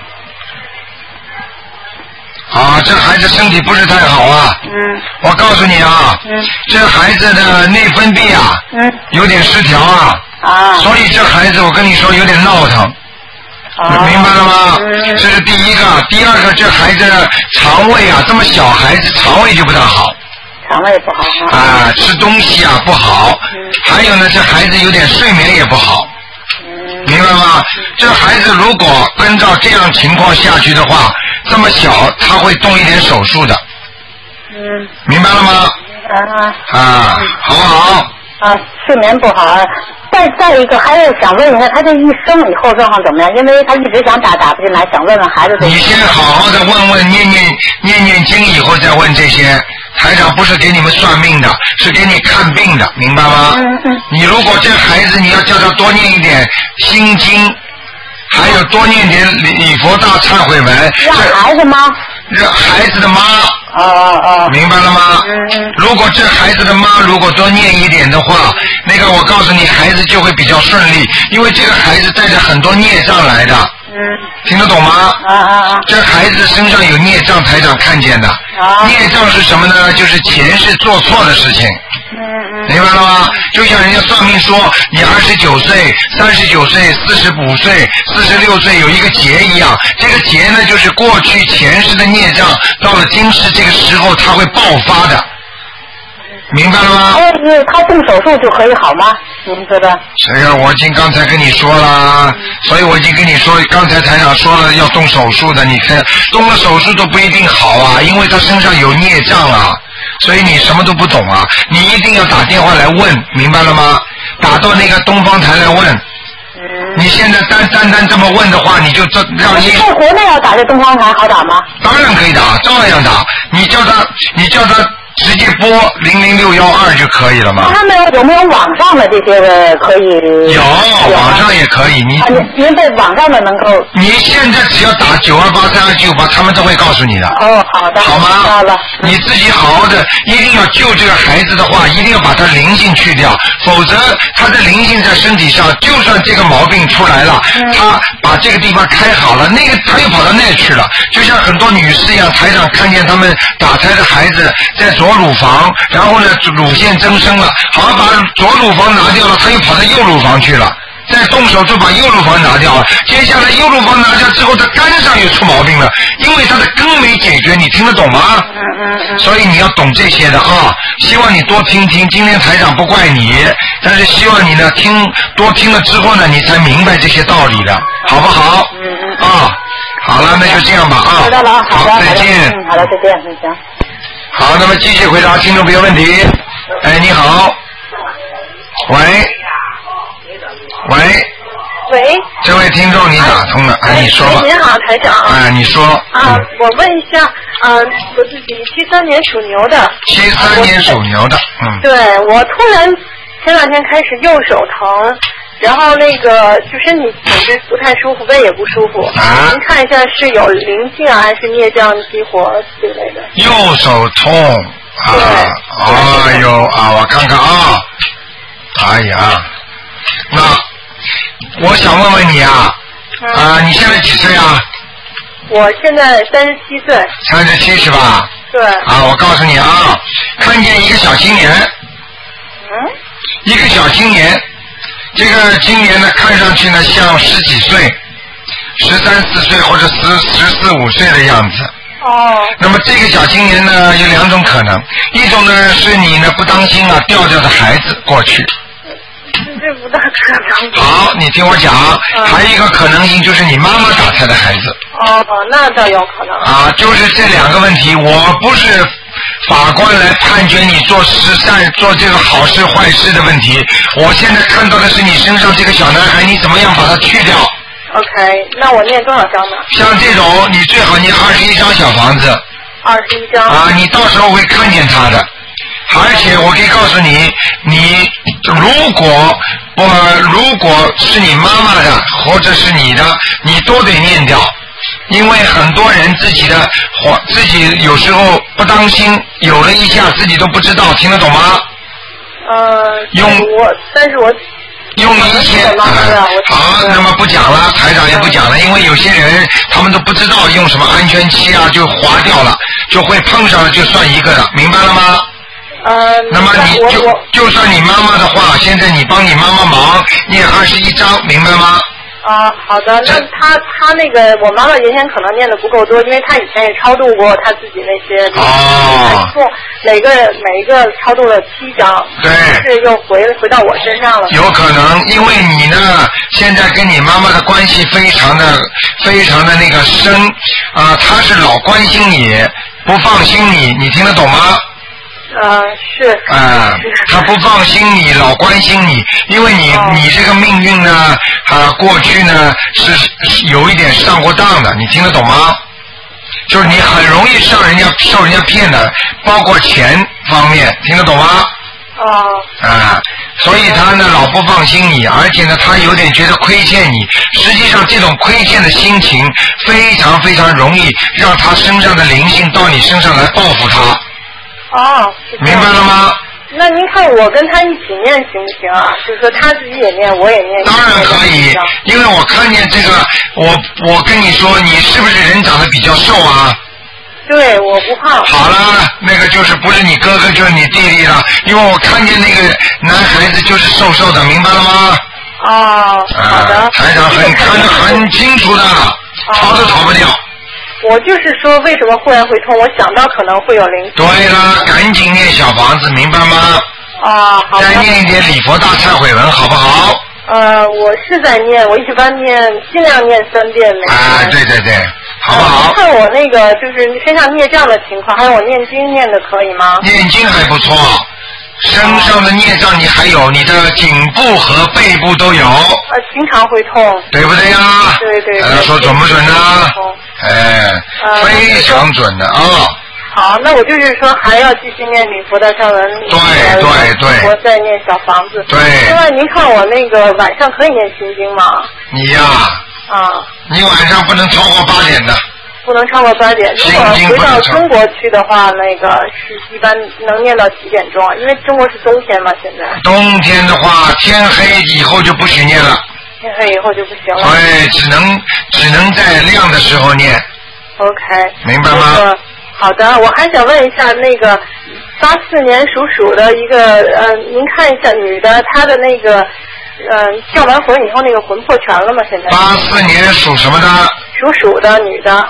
啊，这孩子身体不是太好啊。嗯。我告诉你啊。嗯。这孩子的内分泌啊。嗯。有点失调啊。啊。所以这孩子，我跟你说有点闹腾。啊。明白了吗？嗯。这是第一个，第二个，这孩子肠胃啊，这么小孩子肠胃就不大好。 肠胃不好。 啊，吃东西啊不好。嗯。还有呢，这孩子有点睡眠也不好。嗯。明白吗？这孩子如果按照这样情况下去的话，这么小他会动一点手术的。嗯。明白了吗？啊。啊，好不好？ 啊，睡眠不好。再再一个，还是想问一下，他这一生以后状况怎么样？因为他一直想打，打不进来，想问问孩子。 你先好好的问问，念念念念经以后再问这些。台长不是给你们算命的，是给你看病的，明白吗？嗯嗯。你如果这孩子，你要叫他多念一点心经，还有多念点礼佛大忏悔文。 让孩子吗？ 让孩子的妈。 哦哦哦。 明白了吗？嗯嗯。如果这孩子的妈如果多念一点的话，那个我告诉你，孩子就会比较顺利，因为这个孩子带着很多孽障来的。嗯。听得懂吗？啊啊啊！这孩子身上有孽障，台长看见的。啊啊。 孽障是什么呢？就是前世做错的事情。 嗯嗯。 明白了吗？就像人家算命说，你二十九岁、三十九岁、四十五岁、四十六岁有一个劫一样，这个劫呢，就是过去前世的孽障，到了今世这个时候，它会爆发的。明白了吗？ 哎，他动手术就可以好吗？您觉得？ 这个我已经刚才跟你说了，所以我已经跟你说，刚才台长说了要动手术的，你看动了手术都不一定好啊，因为他身上有孽障啊，所以你什么都不懂啊，你一定要打电话来问，明白了吗？打到那个东方台来问。嗯、你现在单单单这么问的话，你就这让你在国内要打这东方台好打吗？ 当然可以打，照样打。你叫他，你叫他。直接拨零零六幺二就可以了吗？ 他们有没有网上的这些的可以？ 有，网上也可以。你啊、您您在网上的能够？ 你现在只要打九二八三二九八，他们都会告诉你的。 哦，好的。 好吗？ 好了。 你自己好好的，一定要救这个孩子的话，一定要把他灵性去掉，否则他的灵性在身体上，就算这个毛病出来了，嗯、他把这个地方开好了，那个他又跑到那去了。就像很多女士一样，台上看见他们打胎的孩子在左乳房，然后呢乳腺增生了，好像把左乳房拿掉了，他又跑到右乳房去了，再动手就把右乳房拿掉了，接下来右乳房拿掉之后，他肝上又出毛病了，因为他的根没解决，你听得懂吗？ 嗯嗯嗯。 所以你要懂这些的啊，希望你多听听。今天台长不怪你，但是希望你呢听多听了之后呢，你才明白这些道理的，好不好？ 嗯嗯。 啊，好了，那就这样吧啊。 知道了，好的， 好，再见。 嗯，好了，再见，再见。 好，那么继续回答听众朋友问题。哎，你好。喂。喂。 喂。 这位听众，你打通了，哎，你说吧。 您好，台长。 哎，你说。 啊，我问一下，嗯、呃，我自己七三年属牛的。 七三年属牛的，嗯。 对，我突然前两天开始右手疼，然后那个就身体总是不太舒服，胃也不舒服。 啊。 您看一下是有灵性啊，还是孽障激活之类的？ 右手痛啊！哎呦啊，我看看啊，哎呀，那我想问问你啊， 嗯、 啊，你现在几岁啊？ 我现在三十七岁。 三十七是吧？ 对。 啊，我告诉你啊，看见一个小青年。 嗯。 一个小青年，这个青年呢，看上去呢像十几岁，十三四岁或者十十四五岁的样子。 哦。 那么这个小青年呢，有两种可能，一种呢是你呢不当心啊掉掉的孩子过去。 这不大可能。 好，你听我讲，嗯、还有一个可能性就是你妈妈打胎的孩子。 哦，那倒有可能。 啊，就是这两个问题，我不是法官来判决你做实善、做这个好事坏事的问题。我现在看到的是你身上这个小男孩，你怎么样把它去掉 ？OK， 那我念多少张呢？ 像这种，你最好念二十一张小房子。 二十一张。 啊，你到时候会看见他的。而且我可以告诉你，你如果我如果是你妈妈的或者是你的，你都得念掉，因为很多人自己的自己有时候不当心，有了一下自己都不知道，听得懂吗？ 呃， 用我，但是我用一些啊、呃，好，那么不讲了，台长也不讲了，因为有些人他们都不知道用什么安全期啊，就划掉了，就会碰上了就算一个了，明白了吗？ 呃， 那么你就就算你妈妈的话，现在你帮你妈妈忙念二十一章，明白吗？ 啊，好的。那他他那个，我妈妈原先可能念的不够多，因为她以前也超度过她自己那些。 哦。 每个每一个超度了七章。 对。 是又回回到我身上了。 有可能，因为你呢，现在跟你妈妈的关系非常的非常的那个深啊，她是老关心你，不放心你，你听得懂吗？ 呃，是。 啊、呃，他不放心你，老关心你，因为你、哦、你这个命运呢，啊，过去呢是有一点上过当的，你听得懂吗？就是你很容易上人家受人家骗的，包括钱方面，听得懂吗？ 哦。 啊，所以他呢老不放心你，而且呢他有点觉得亏欠你，实际上这种亏欠的心情非常非常容易让他身上的灵性到你身上来报复他。 哦， 明白了吗？ 那您看我跟他一起念行不行啊？就是说他自己也念，我也念。 当然可以，因为我看见这个，我我跟你说，你是不是人长得比较瘦啊？ 对，我不胖。 好了，那个就是不是你哥哥就是你弟弟了，因为我看见那个男孩子就是瘦瘦的，明白了吗？ 哦，好的。 啊、台长很看得很清楚的，逃都逃不掉。 我就是说，为什么忽然会痛？我想到可能会有灵性。 对了，赶紧念小房子，明白吗？ 啊，好的。 再念一点礼佛大忏悔文，好不好？ 呃，我是在念，我一般念，尽量念三遍每天。 啊，对对对，好不好？ 看我那个就是身上孽障的情况，还有我念经念的可以吗？ 念经还不错，身上的孽障你还有，你的颈部和背部都有。 呃，经常会痛。 对不对呀？ 对对对。 呃，说准不准呢？哎， 呃、 非常准的啊。哦好，那我就是说还要继续念礼佛大忏文， 对对对， 我再念小房子。 对。 另外，您看我那个晚上可以念心经吗？ 你呀。 啊。 你晚上不能超过八点的。 不能超过八点。如果回到中国去的话，那个是一般能念到几点钟啊？因为中国是冬天嘛，现在。 冬天的话，天黑以后就不许念了。 天黑以后就不行了。 对，只能只能在亮的时候念。 OK。 明白吗？ 那个好的，我还想问一下，那个八四年属鼠的一个呃，您看一下女的，她的那个呃，叫完魂以后那个魂魄全了吗？现在？ 八四年属什么的？ 属鼠的女的。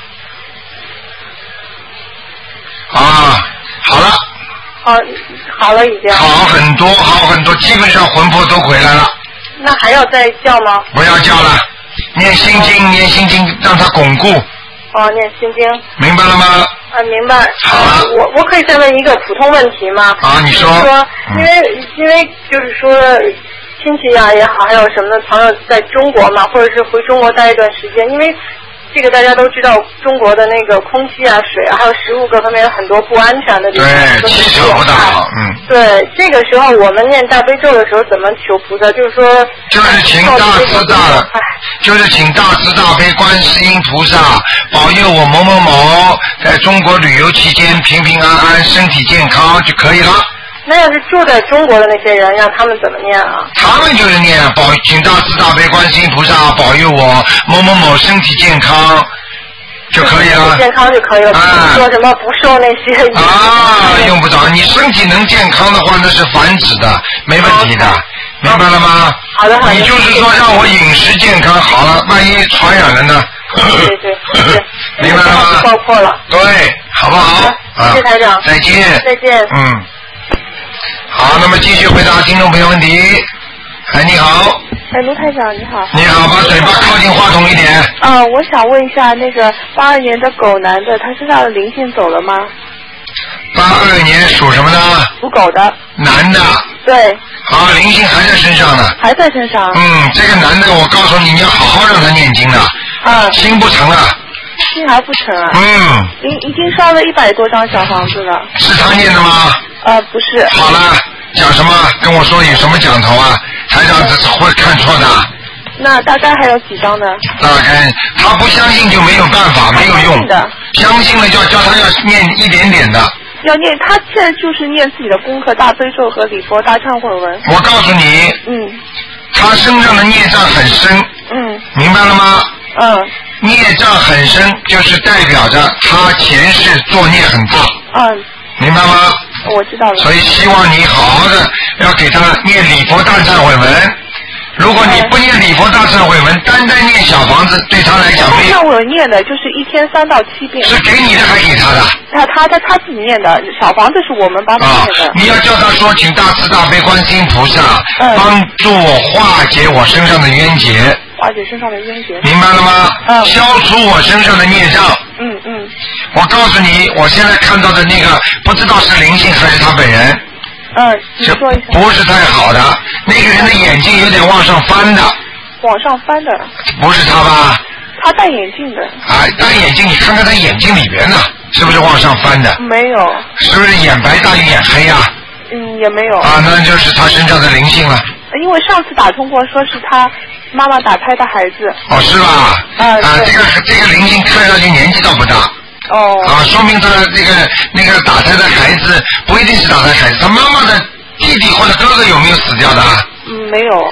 啊，好了。 好，好了已经。 好很多，好很多，基本上魂魄都回来了。 那还要再叫吗？ 不要叫了，念心经，念心经，让它巩固。 哦，念心经。 明白了吗？ 啊，明白。 好了。 呃、我我可以再问一个普通问题吗？ 啊，你说。 就是说，因为、嗯、因为就是说亲戚呀、啊、也好，还有什么朋友在中国嘛，或者是回中国待一段时间，因为这个大家都知道，中国的那个空气啊、水啊，还有食物各方面有很多不安全的地方。 对，气场不大好，嗯。 对，这个时候我们念大悲咒的时候怎么求菩萨？就是说。 就是请大慈大的。就是请大慈大悲观世音菩萨保佑我某某某在中国旅游期间平平安安、身体健康就可以了。 那要是住在中国的那些人，让他们怎么念啊？ 他们就是念保，请大慈大悲观世音菩萨保佑我某某某身体健康就可以了。 健康就可以了，不是说什么不受那些。 啊，用不着，你身体能健康的话，那是繁殖的，没问题的。明白了吗？ 好的好的。 你就是说让我饮食健康好了，万一传染了呢？ 对对对。 明白了吗？ 爆破了。 对，好不好？ 谢谢台长。 再见。 再见。 嗯。好，那么继续回答听众朋友问题。哎，你好。 哎，卢台长，你好。 你好，把嘴巴靠近话筒一点。 嗯、呃，我想问一下，那个八二年的狗男的，他身上的灵性走了吗？ 八二年属什么呢？ 属狗的。 男的。 对。 好，灵性还在身上呢。 还在身上。 嗯，这个男的，我告诉你，你要好好让他念经的。 啊。 心不成啊。 心还不成啊。 嗯。 已已经烧了一百多张小房子了。 是他念的吗？ 呃，不是。 好了，讲什么？跟我说有什么讲头啊？台长这会看错的。 那大概还有几张呢？ 大概他不相信就没有办法，没有用。 的。 相信了就要叫他要念一点点的。 要念，他现在就是念自己的功课，大悲咒和礼佛大忏悔文。 我告诉你， 嗯， 他身上的孽障很深， 嗯， 明白了吗？ 嗯， 孽障很深，就是代表着他前世作孽很大， 嗯， 明白吗？ 我知道了。 所以希望你好好的要给他念礼佛大忏悔文。如果你不念礼佛大忏悔文，单单念小房子，对他来讲没有。 像我念的就是一天三到七遍。 是给你的还给他的？ 他他他他自己念的，小房子是我们帮他念的。 啊，你要叫他说，请大慈大悲观世音菩萨、嗯、帮助我化解我身上的冤结。 化解身上的冤结。 明白了吗？ 嗯。 消除我身上的孽障。 嗯嗯。 我告诉你，我现在看到的那个，不知道是灵性还是他本人。 嗯，你说一下。 不是太好的，那个人的眼睛有点往上翻的。 往上翻的。 不是他吧？ 他戴眼镜的。 啊，戴眼镜，你看看他眼睛里边呢，是不是往上翻的？ 没有。 是不是眼白大于眼黑呀？ 嗯，也没有。 啊，那就是他身上的灵性了。 因为上次打通过，说是他妈妈打胎的孩子。 哦，是吧？ 嗯、 啊，这个这个灵性看上去年纪倒不大。 哦。 啊，说明他这个那个打胎的孩子不一定是打胎孩子，他妈妈的弟弟或者哥哥有没有死掉的？ 嗯，没有。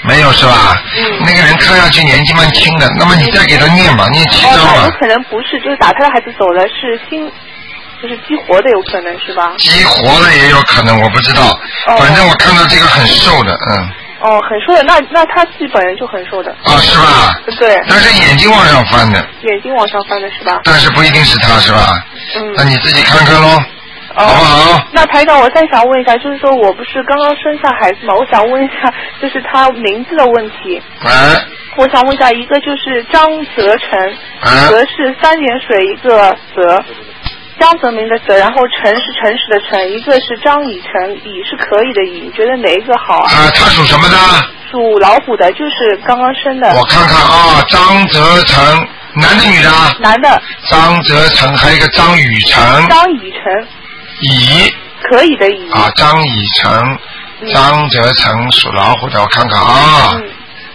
没有是吧？ 嗯。 那个人看上去年纪蛮轻的，那么你再给他念吧，念七章哦，那有吧。 可能不是，就是打胎的孩子走了是新，就是激活的，有可能是吧？ 激活了也有可能，我不知道。 哦反正我看到这个很瘦的，嗯。 哦，很瘦的，那那他自己本人就很瘦的。 啊，是吧？ 对。 但是眼睛往上翻的。 眼睛往上翻的是吧？ 但是不一定是他，是吧？ 嗯。 那你自己看看喽， 哦、 好不好？ 那台长，我再想问一下，就是说我不是刚刚生下孩子嘛，我想问一下，就是他名字的问题。 哎。 我想问一下，一个就是张泽成， 哎。 泽是三点水一个泽。江泽民的泽，然后诚是诚实的诚，一个是张以诚，以是可以的以，你觉得哪一个好啊？ 啊，他属什么的？ 属老虎的，就是刚刚生的。 我看看啊，张泽成，男的女的？ 男的。 张泽成，还有一个张雨成。 张以诚。 以。 可以的以。 啊，张以诚，张泽成属老虎的，我看看啊。 嗯。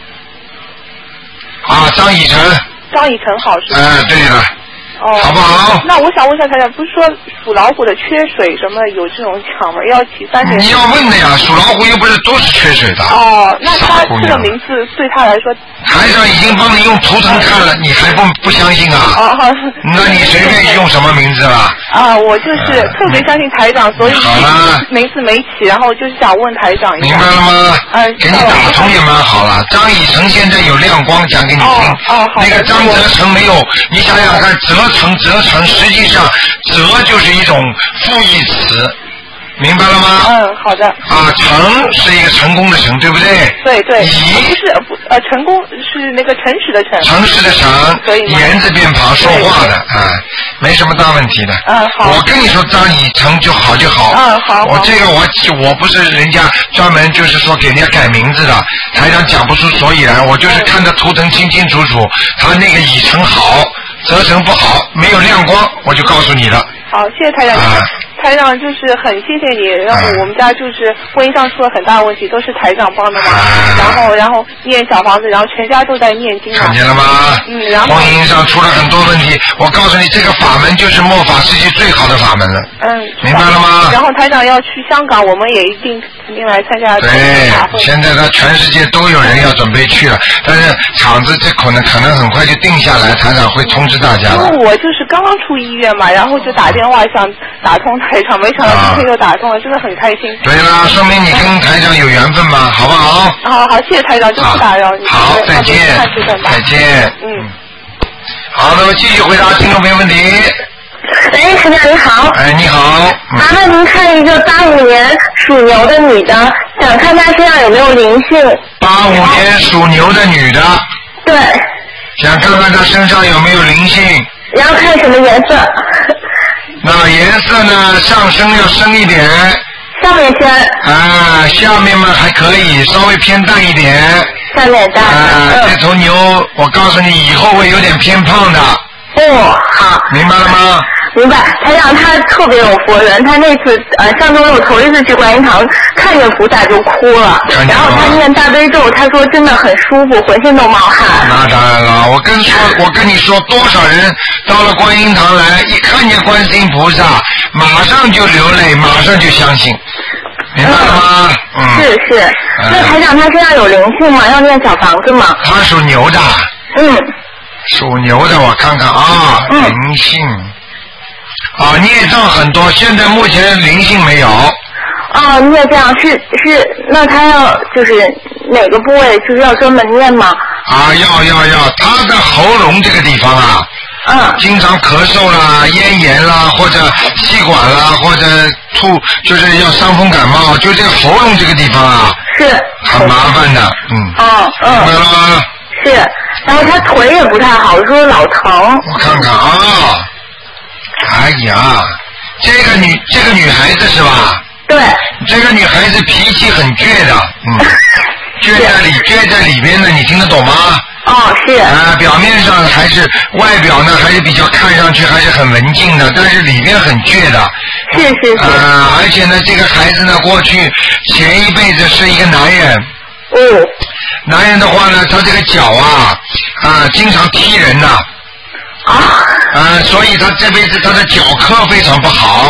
啊，张以诚。 张以诚好是吧？ 哎，对了。 哦， 好不好？ 那我想问一下台长，不是说属老虎的缺水什么有这种奖吗？要起三点。 你要问的呀，属老虎又不是都是缺水的。 哦，那他这个名字对他来说。 台上已经帮你用图腾看了，你还不不相信啊？ 哦好。 那你随便用什么名字了？ 啊，我就是特别相信台长，所以好了， 名字没起，然后就是想问台长一下。 明白了吗？ 嗯， 给你打通也蛮好了。张以诚现在有亮光，讲给你听。 哦哦，好。 那个张泽成没有，你想想看，泽成泽成，实际上泽就是一种复义词。明白了吗？ 嗯，好的。 啊，成是一个成功的成，对不对？ 对对。 以不是不呃，成功是那个诚实的诚。 诚实的诚，言字边旁说话的啊，没什么大问题的。 嗯，好。 我跟你说，张以诚就好就好。 嗯，好。 我这个我我不是人家专门就是说给人家改名字的，台上讲不出所以然，我就是看着图腾清清楚楚，他那个以诚好，泽成不好，没有亮光，我就告诉你了。 好，谢谢台长。啊台长就是很谢谢你，让我们家就是婚姻上出了很大问题，都是台长帮的忙。啊、然后，然后念小房子，然后全家都在念经。 看见了吗？ 嗯，然后婚姻上出了很多问题，我告诉你，这个法门就是末法世界最好的法门了。 嗯， 明白了吗？ 然后台长要去香港，我们也一定肯定来参加。 对，现在呢，全世界都有人要准备去了，但是场子这可能可能很快就定下来，台长会通知大家的。 因为我就是刚刚出医院嘛，然后就打电话想打通台长，没想到今天又打通了，真的很开心。 对啦，说明你跟台长有缘分嘛，好不好？ 好好，谢谢台长，就不打扰你。 好，再见，再见。 嗯。 好，那么继续回答听众朋友问题。 哎，台长你好。 哎，你好。 麻烦您看一个八五年属牛的女的，想看她身上有没有灵性。 八五年属牛的女的。 对。 想看看她身上有没有灵性。 然后看什么颜色？ 那颜色呢？上升要深一点。 上面偏。 啊，下面嘛还可以，稍微偏淡一点。 下面淡。 啊，这头牛，我告诉你，以后会有点偏胖的。 哦，好。 明白了吗？ 明白。台长他特别有佛缘，他那次呃上周六头一次去观音堂，看见菩萨就哭了。然后他念大悲咒，他说真的很舒服，浑身都冒汗。 那当然了，我跟说，我跟你说，多少人到了观音堂来，一看见观世音菩萨，马上就流泪，马上就相信。明白了吗？嗯。 是是。嗯、那台长他身上有灵性吗？要念小房子吗？ 他属牛的。 嗯。 属牛的，我看看啊， 嗯、 灵性。啊，孽障很多，现在目前灵性没有。 哦，孽障是是，那他要就是哪个部位就是要专门念吗？ 啊，要要要，他的喉咙这个地方啊， 嗯， 经常咳嗽啦、咽炎啦，或者气管啦，或者吐，就是要伤风感冒，就这个喉咙这个地方啊， 是很麻烦的，嗯。 哦，嗯。 明白了吗？ 是，然后他腿也不太好，说老疼。 我看看啊。哎呀，这个女这个女孩子是吧？ 对。 这个女孩子脾气很倔的，嗯，倔在里倔在里边的，你听得懂吗？ 哦，是。 啊、呃，表面上还是外表呢，还是比较看上去还是很文静的，但是里边很倔的。 是是是。 啊、呃，而且呢，这个孩子呢，过去前一辈子是一个男人。 哦。 男人的话呢，他这个脚啊啊、呃，经常踢人呐。 啊。 啊、呃，所以他这辈子他的脚科非常不好。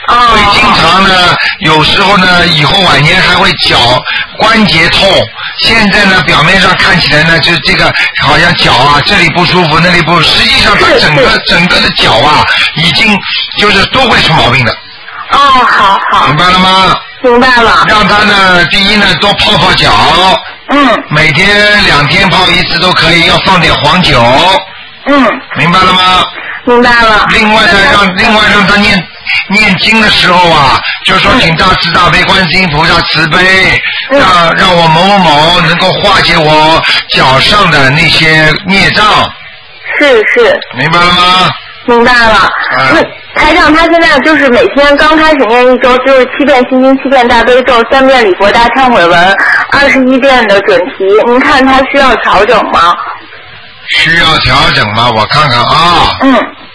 哦、会经常呢，有时候呢，以后晚年还会脚关节痛。现在呢，表面上看起来呢，就这个好像脚啊这里不舒服，那里不，实际上他整个整个的脚啊，已经就是都会出毛病的。 哦，好好。 明白了吗？ 明白了。 让他呢，第一呢，多泡泡脚。 嗯。 每天两天泡一次都可以，要放点黄酒。 嗯。明白了吗？ 明白了。 另外呢，让另外让他念念经的时候啊，就说请大慈大悲观世音菩萨慈悲，嗯、让让我某某某能够化解我脚上的那些孽障。 是是。 明白了吗？ 明白了。嗯。台长，他现在就是每天刚开始念一周，就是七遍心经、七遍大悲咒、三遍礼佛大忏悔文、二十一遍的准提。您看他需要调整吗？ 需要调整吗？我看看啊。 嗯。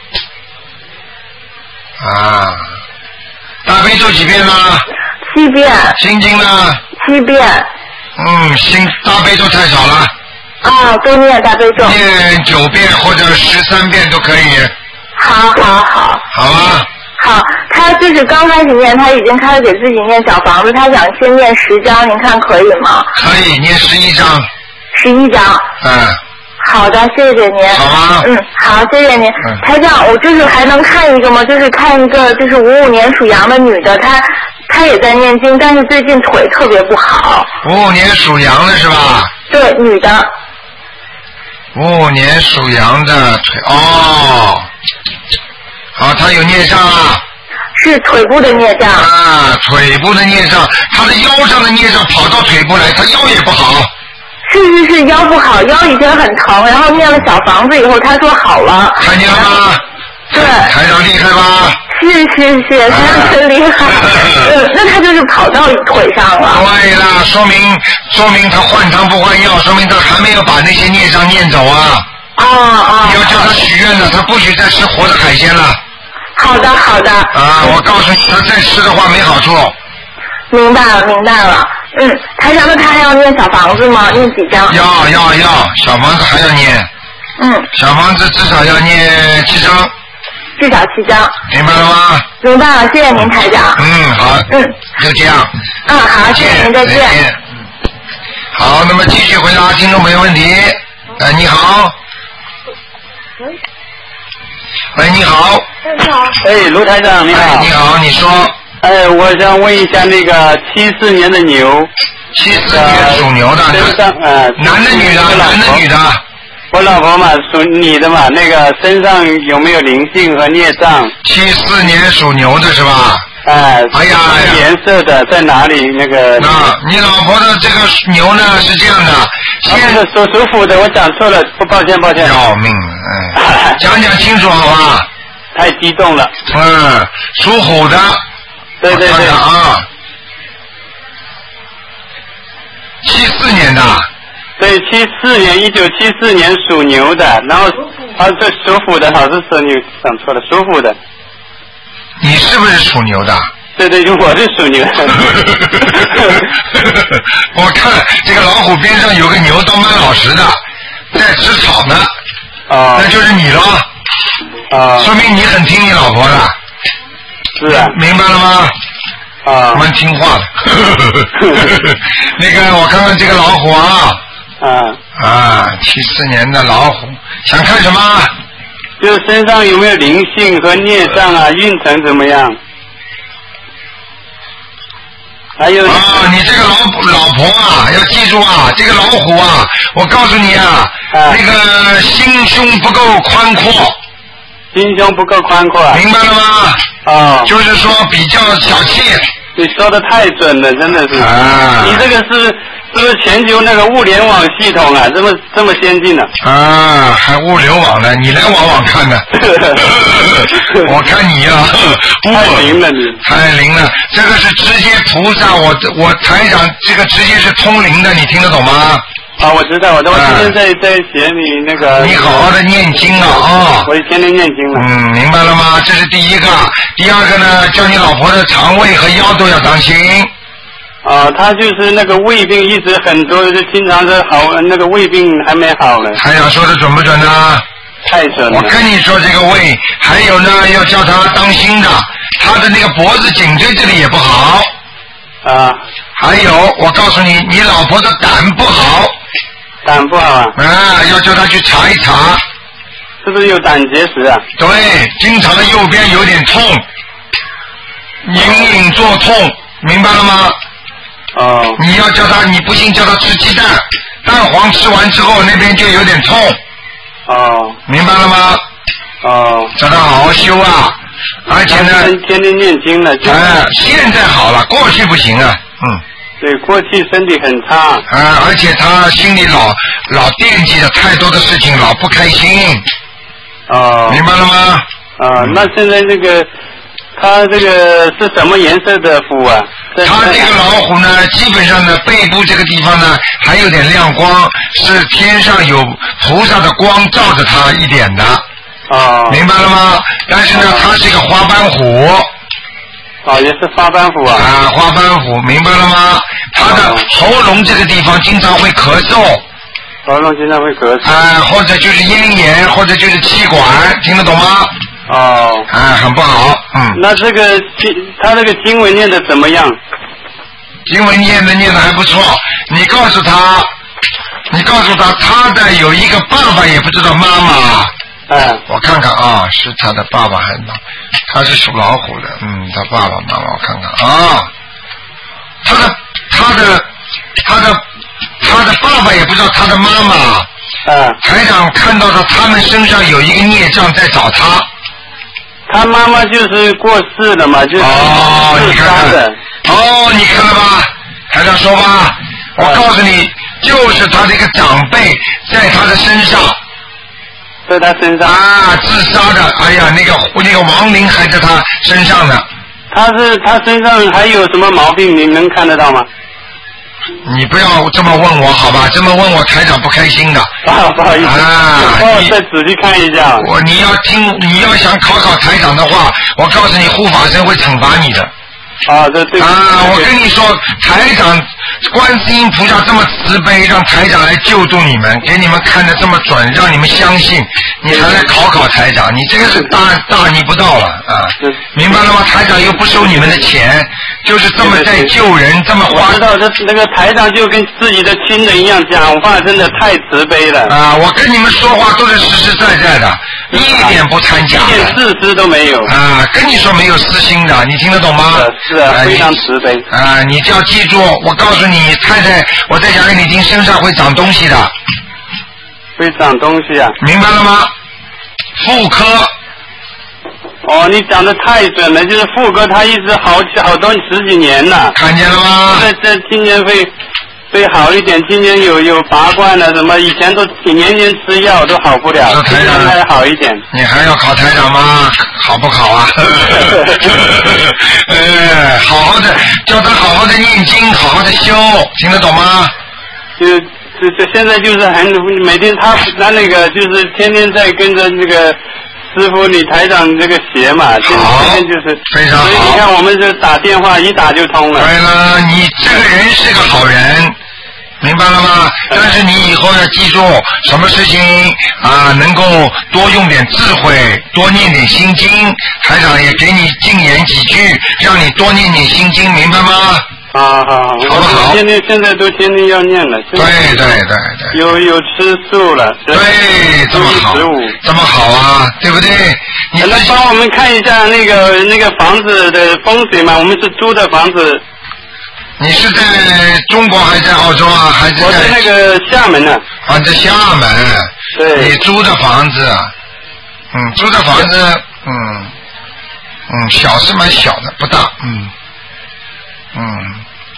啊，大悲咒几遍呢？ 七遍。 心经呢？ 七遍。 嗯，心大悲咒太少了。 啊，都念大悲咒。 念九遍或者十三遍都可以。 好好好。 好啊。 好，他就是刚开始念，他已经开始给自己念小房子，他想先念十章，您看可以吗？ 可以，念十一章。 十一章。 嗯。 好的，谢谢您。 好吗？ 嗯，好，谢谢您。嗯、台长，我就是还能看一个吗？就是看一个，就是五五年属羊的女的，她她也在念经，但是最近腿特别不好。 五五年属羊的是吧？ 对，女的。 五五年属羊的腿哦，好，她有孽障啊。 是腿部的孽障。 啊，腿部的孽障，她的腰上的孽障跑到腿部来，她腰也不好。 是是是，腰不好，腰以前很疼，然后念了小房子以后，他说好了。 看见了吗？ 对。 台长厉害吧？ 是是是，他真厉害。呃，那他就是跑到腿上了。 对了，说明说明他换汤不换药，说明他还没有把那些孽障念走啊。 哦哦。 你要叫他许愿了，他不许再吃活的海鲜了。 好的好的。 啊，我告诉你，他再吃的话没好处。 明白了明白了。嗯，台长，那他还要念小房子吗？念几张？ 要要要，小房子还要念。 嗯。 小房子至少要念七张。 至少七张。 明白了吗？ 明白了，谢谢您，台长。 嗯，好。 嗯。 就这样。 嗯，好，谢谢您，再见。 再见。好，那么继续回答听众朋友问题。哎，你好。喂，你好。 你好。哎，卢台长，你好。 哎，你好，你说。 哎，我想问一下那个七四年的牛， 七四年属牛的， 身上呃， 男的女的，男的女的。 我老婆嘛，属你的嘛，那个身上有没有灵性和孽障？ 七四年属牛的是吧？ 哎。 哎呀， 颜色的在哪里？那个。 那你老婆的这个牛呢是这样的， 现在属属虎的，我讲错了，不抱歉抱歉。 要命，哎，讲讲清楚好吧？ 太激动了。 嗯，属虎的。 对对对啊，七四年的。 对，七四年，一九七四年属牛的，然后啊，这属虎的，好像是你讲错了，属虎的。 你是不是属牛的？ 对对，我是属牛的。 我看这个老虎边上有个牛，都蛮老实的，在吃草呢。 啊。 那就是你了。 啊。 说明你很听你老婆的。 是啊。 明白了吗？ 啊。 蛮听话的。那个，我看看这个老虎啊。 啊。 啊，七四年的老虎，想看什么？ 就是身上有没有灵性和孽障啊？运程怎么样？还有。 啊，你这个老老婆啊，要记住啊，这个老虎啊，我告诉你啊，啊那个心胸不够宽阔。 心胸不够宽阔。 明白了吗？ 啊。 就是说比较小气。 你说的太准了，真的是。 啊。 你这个是是不是全球那个物联网系统啊？这么这么先进呢、 啊？啊，还物流网呢？你来网网看呢？我看你呀、啊， 太灵了你。 太灵了，这个是直接菩萨，我我台长这个直接是通灵的，你听得懂吗？ 啊，我知道，我我今天在在写你那个。 你好好的念经啊啊！ 我天天念经了。 嗯，明白了吗？这是第一个，第二个呢，叫你老婆的肠胃和腰都要当心。 啊，他就是那个胃病一直很多，就经常是好，那个胃病还没好呢。 台长说的准不准呢？ 太准了。 我跟你说这个胃，还有呢，要叫他当心的， 他的那个脖子、颈椎这里也不好。 啊。 还有，我告诉你，你老婆的胆不好。 胆不好啊？ 啊，要叫他去查一查。 是不是有胆结石啊？ 对，经常右边有点痛，隐隐作痛，明白了吗？ 哦。 你要叫他，你不信叫他吃鸡蛋，蛋黄吃完之后那边就有点痛。 哦。 明白了吗？ 哦。 叫他好好修啊，而且呢， 天天念经了。 哎、呃，现在好了，过去不行啊，嗯。 对，过去身体很差。 啊，而且他心里老老惦记着太多的事情，老不开心。 哦。 明白了吗？ 啊，那现在这个他这个是什么颜色的符啊？ 他这个老虎呢，基本上呢，背部这个地方呢还有点亮光，是天上有菩萨的光照着他一点的。 哦。 明白了吗？但是呢，它是一个花斑虎。 哦，也是花斑虎啊。 啊，花斑虎，明白了吗？它的喉咙这个地方经常会咳嗽。 喉咙经常会咳嗽。 啊，或者就是咽炎，或者就是气管，听得懂吗？ 哦。 啊，很不好，嗯。 那这个经，他这个经文念的怎么样？ 经文念的念的还不错，你告诉他，你告诉他，他的有一个爸爸，也不知道妈妈。 嗯。 我看看啊，是他的爸爸还是妈？他是属老虎的，嗯，他爸爸妈妈，我看看啊，他的他的他的他的爸爸也不知道他的妈妈。 嗯。 台长看到的他们身上有一个孽障在找他。 他妈妈就是过世了嘛，就是哦，你看看，哦，你看了吧？台长说吧，我告诉你，就是他这个长辈在他的身上。 在他身上啊，自杀的，哎呀，那个那个亡灵还在他身上呢。 他是他身上还有什么毛病？你能看得到吗？ 你不要这么问我好吧？这么问我台长不开心的。 啊，不好意思。 啊， 帮我再仔细看一下。 我你要听，你要想考考台长的话，我告诉你，护法神会惩罚你的。 啊，这对。 啊，我跟你说，台长观世音菩萨这么慈悲，让台长来救助你们，给你们看得这么准，让你们相信，你还来考考台长，你这个是大大逆不道了啊！明白了吗？台长又不收你们的钱，就是这么在救人，这么花。 我知道，这那个台长就跟自己的亲人一样，讲话真的太慈悲了。 啊，我跟你们说话都是实实在在的，一点不掺假， 一点自私都没有。 啊，跟你说没有私心的，你听得懂吗？ 是啊，非常慈悲。 啊，你就要记住，我告诉你，太太，我在讲给你听，身上会长东西的。 会长东西啊？ 明白了吗？妇科。 哦，你讲的太准了，就是妇科，他一直好好多十几年了。 看见了吗？ 这这今年会会好一点，今年有有拔罐了，什么以前都年年吃药都好不了，今年还好一点。 你还要考台长吗？好不考啊？呃，好好的，叫他好好的念经，好好的修，听得懂吗？ 就就就现在就是很每天他他那个就是天天在跟着那个师傅你台长这个学嘛，天天就是非常好。 所以你看我们这打电话一打就通了。 对了，你这个人是个好人。明白了吗？但是你以后要记住，什么事情啊能够多用点智慧，多念点心经。台长也给你禁言几句，让你多念点心经，明白吗？ 啊，好好， 好不好？ 天天现在都天天要念了。 对对对对。 有有吃素了。 对，这么好，这么好啊，对不对？你能帮我们看一下那个那个房子的风水吗？我们是租的房子。 你是在中国还是在澳洲啊？还是在？ 我在那个厦门呢。 啊，在厦门。 对。 你租的房子，嗯，租的房子，嗯，嗯，小是蛮小的，不大，嗯，嗯，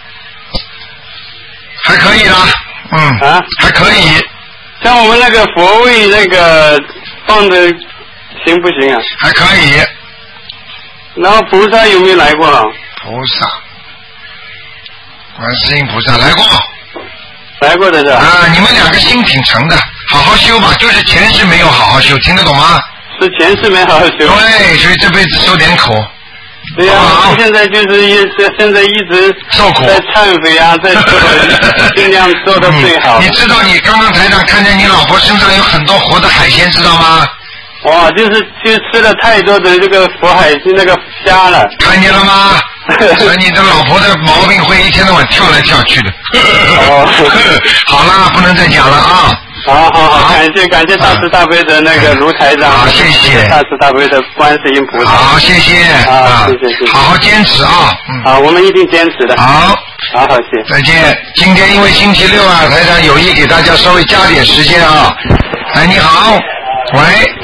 还可以啦，嗯， 啊， 还可以。 像我们那个佛位那个放的行不行啊？ 还可以。 然后菩萨有没有来过了？ 菩萨。观世音菩萨来过， 来过的是吧？ 啊，你们两个心挺诚的，好好修吧。就是前世没有好好修，听得懂吗？ 是前世没好好修。 对，所以这辈子收点苦。 对呀、啊，现在就是一现在一直受苦， 在忏悔啊，在做，尽量做到最好、 嗯。你知道你刚刚台上看见你老婆身上有很多活的海鲜，知道吗？ 哇，就是就吃了太多的这个活海那个瞎了。 看见了吗？所以你的老婆的毛病会一天到晚跳来跳去的。 哦， 好了，不能再讲了啊。 好好好，感谢感谢大慈大悲的那个卢台长， 好，谢谢大慈大悲的观世音菩萨， 好，谢谢啊，谢谢谢谢， 好好坚持啊， 嗯，好，我们一定坚持的， 好， 好好谢， 再见。今天因为星期六啊，台长有意给大家稍微加点时间啊。哎，你好，喂，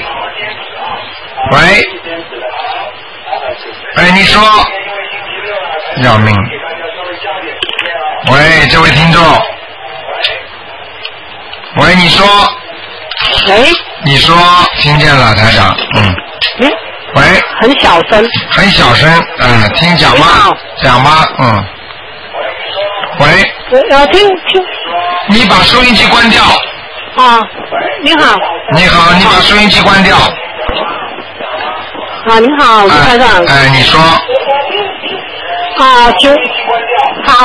喂，哎，你说，要命，喂，这位听众。喂，你说。 喂。 你说，听见了，台长，嗯。 嗯。 喂。 很小声。 很小声，嗯，听讲吧，讲吧，嗯。喂。 呃，听听。 你把收音机关掉。 啊，你好。 你好，你把收音机关掉。 啊，你好，卢台长。 哎，哎你说。 啊，请。好。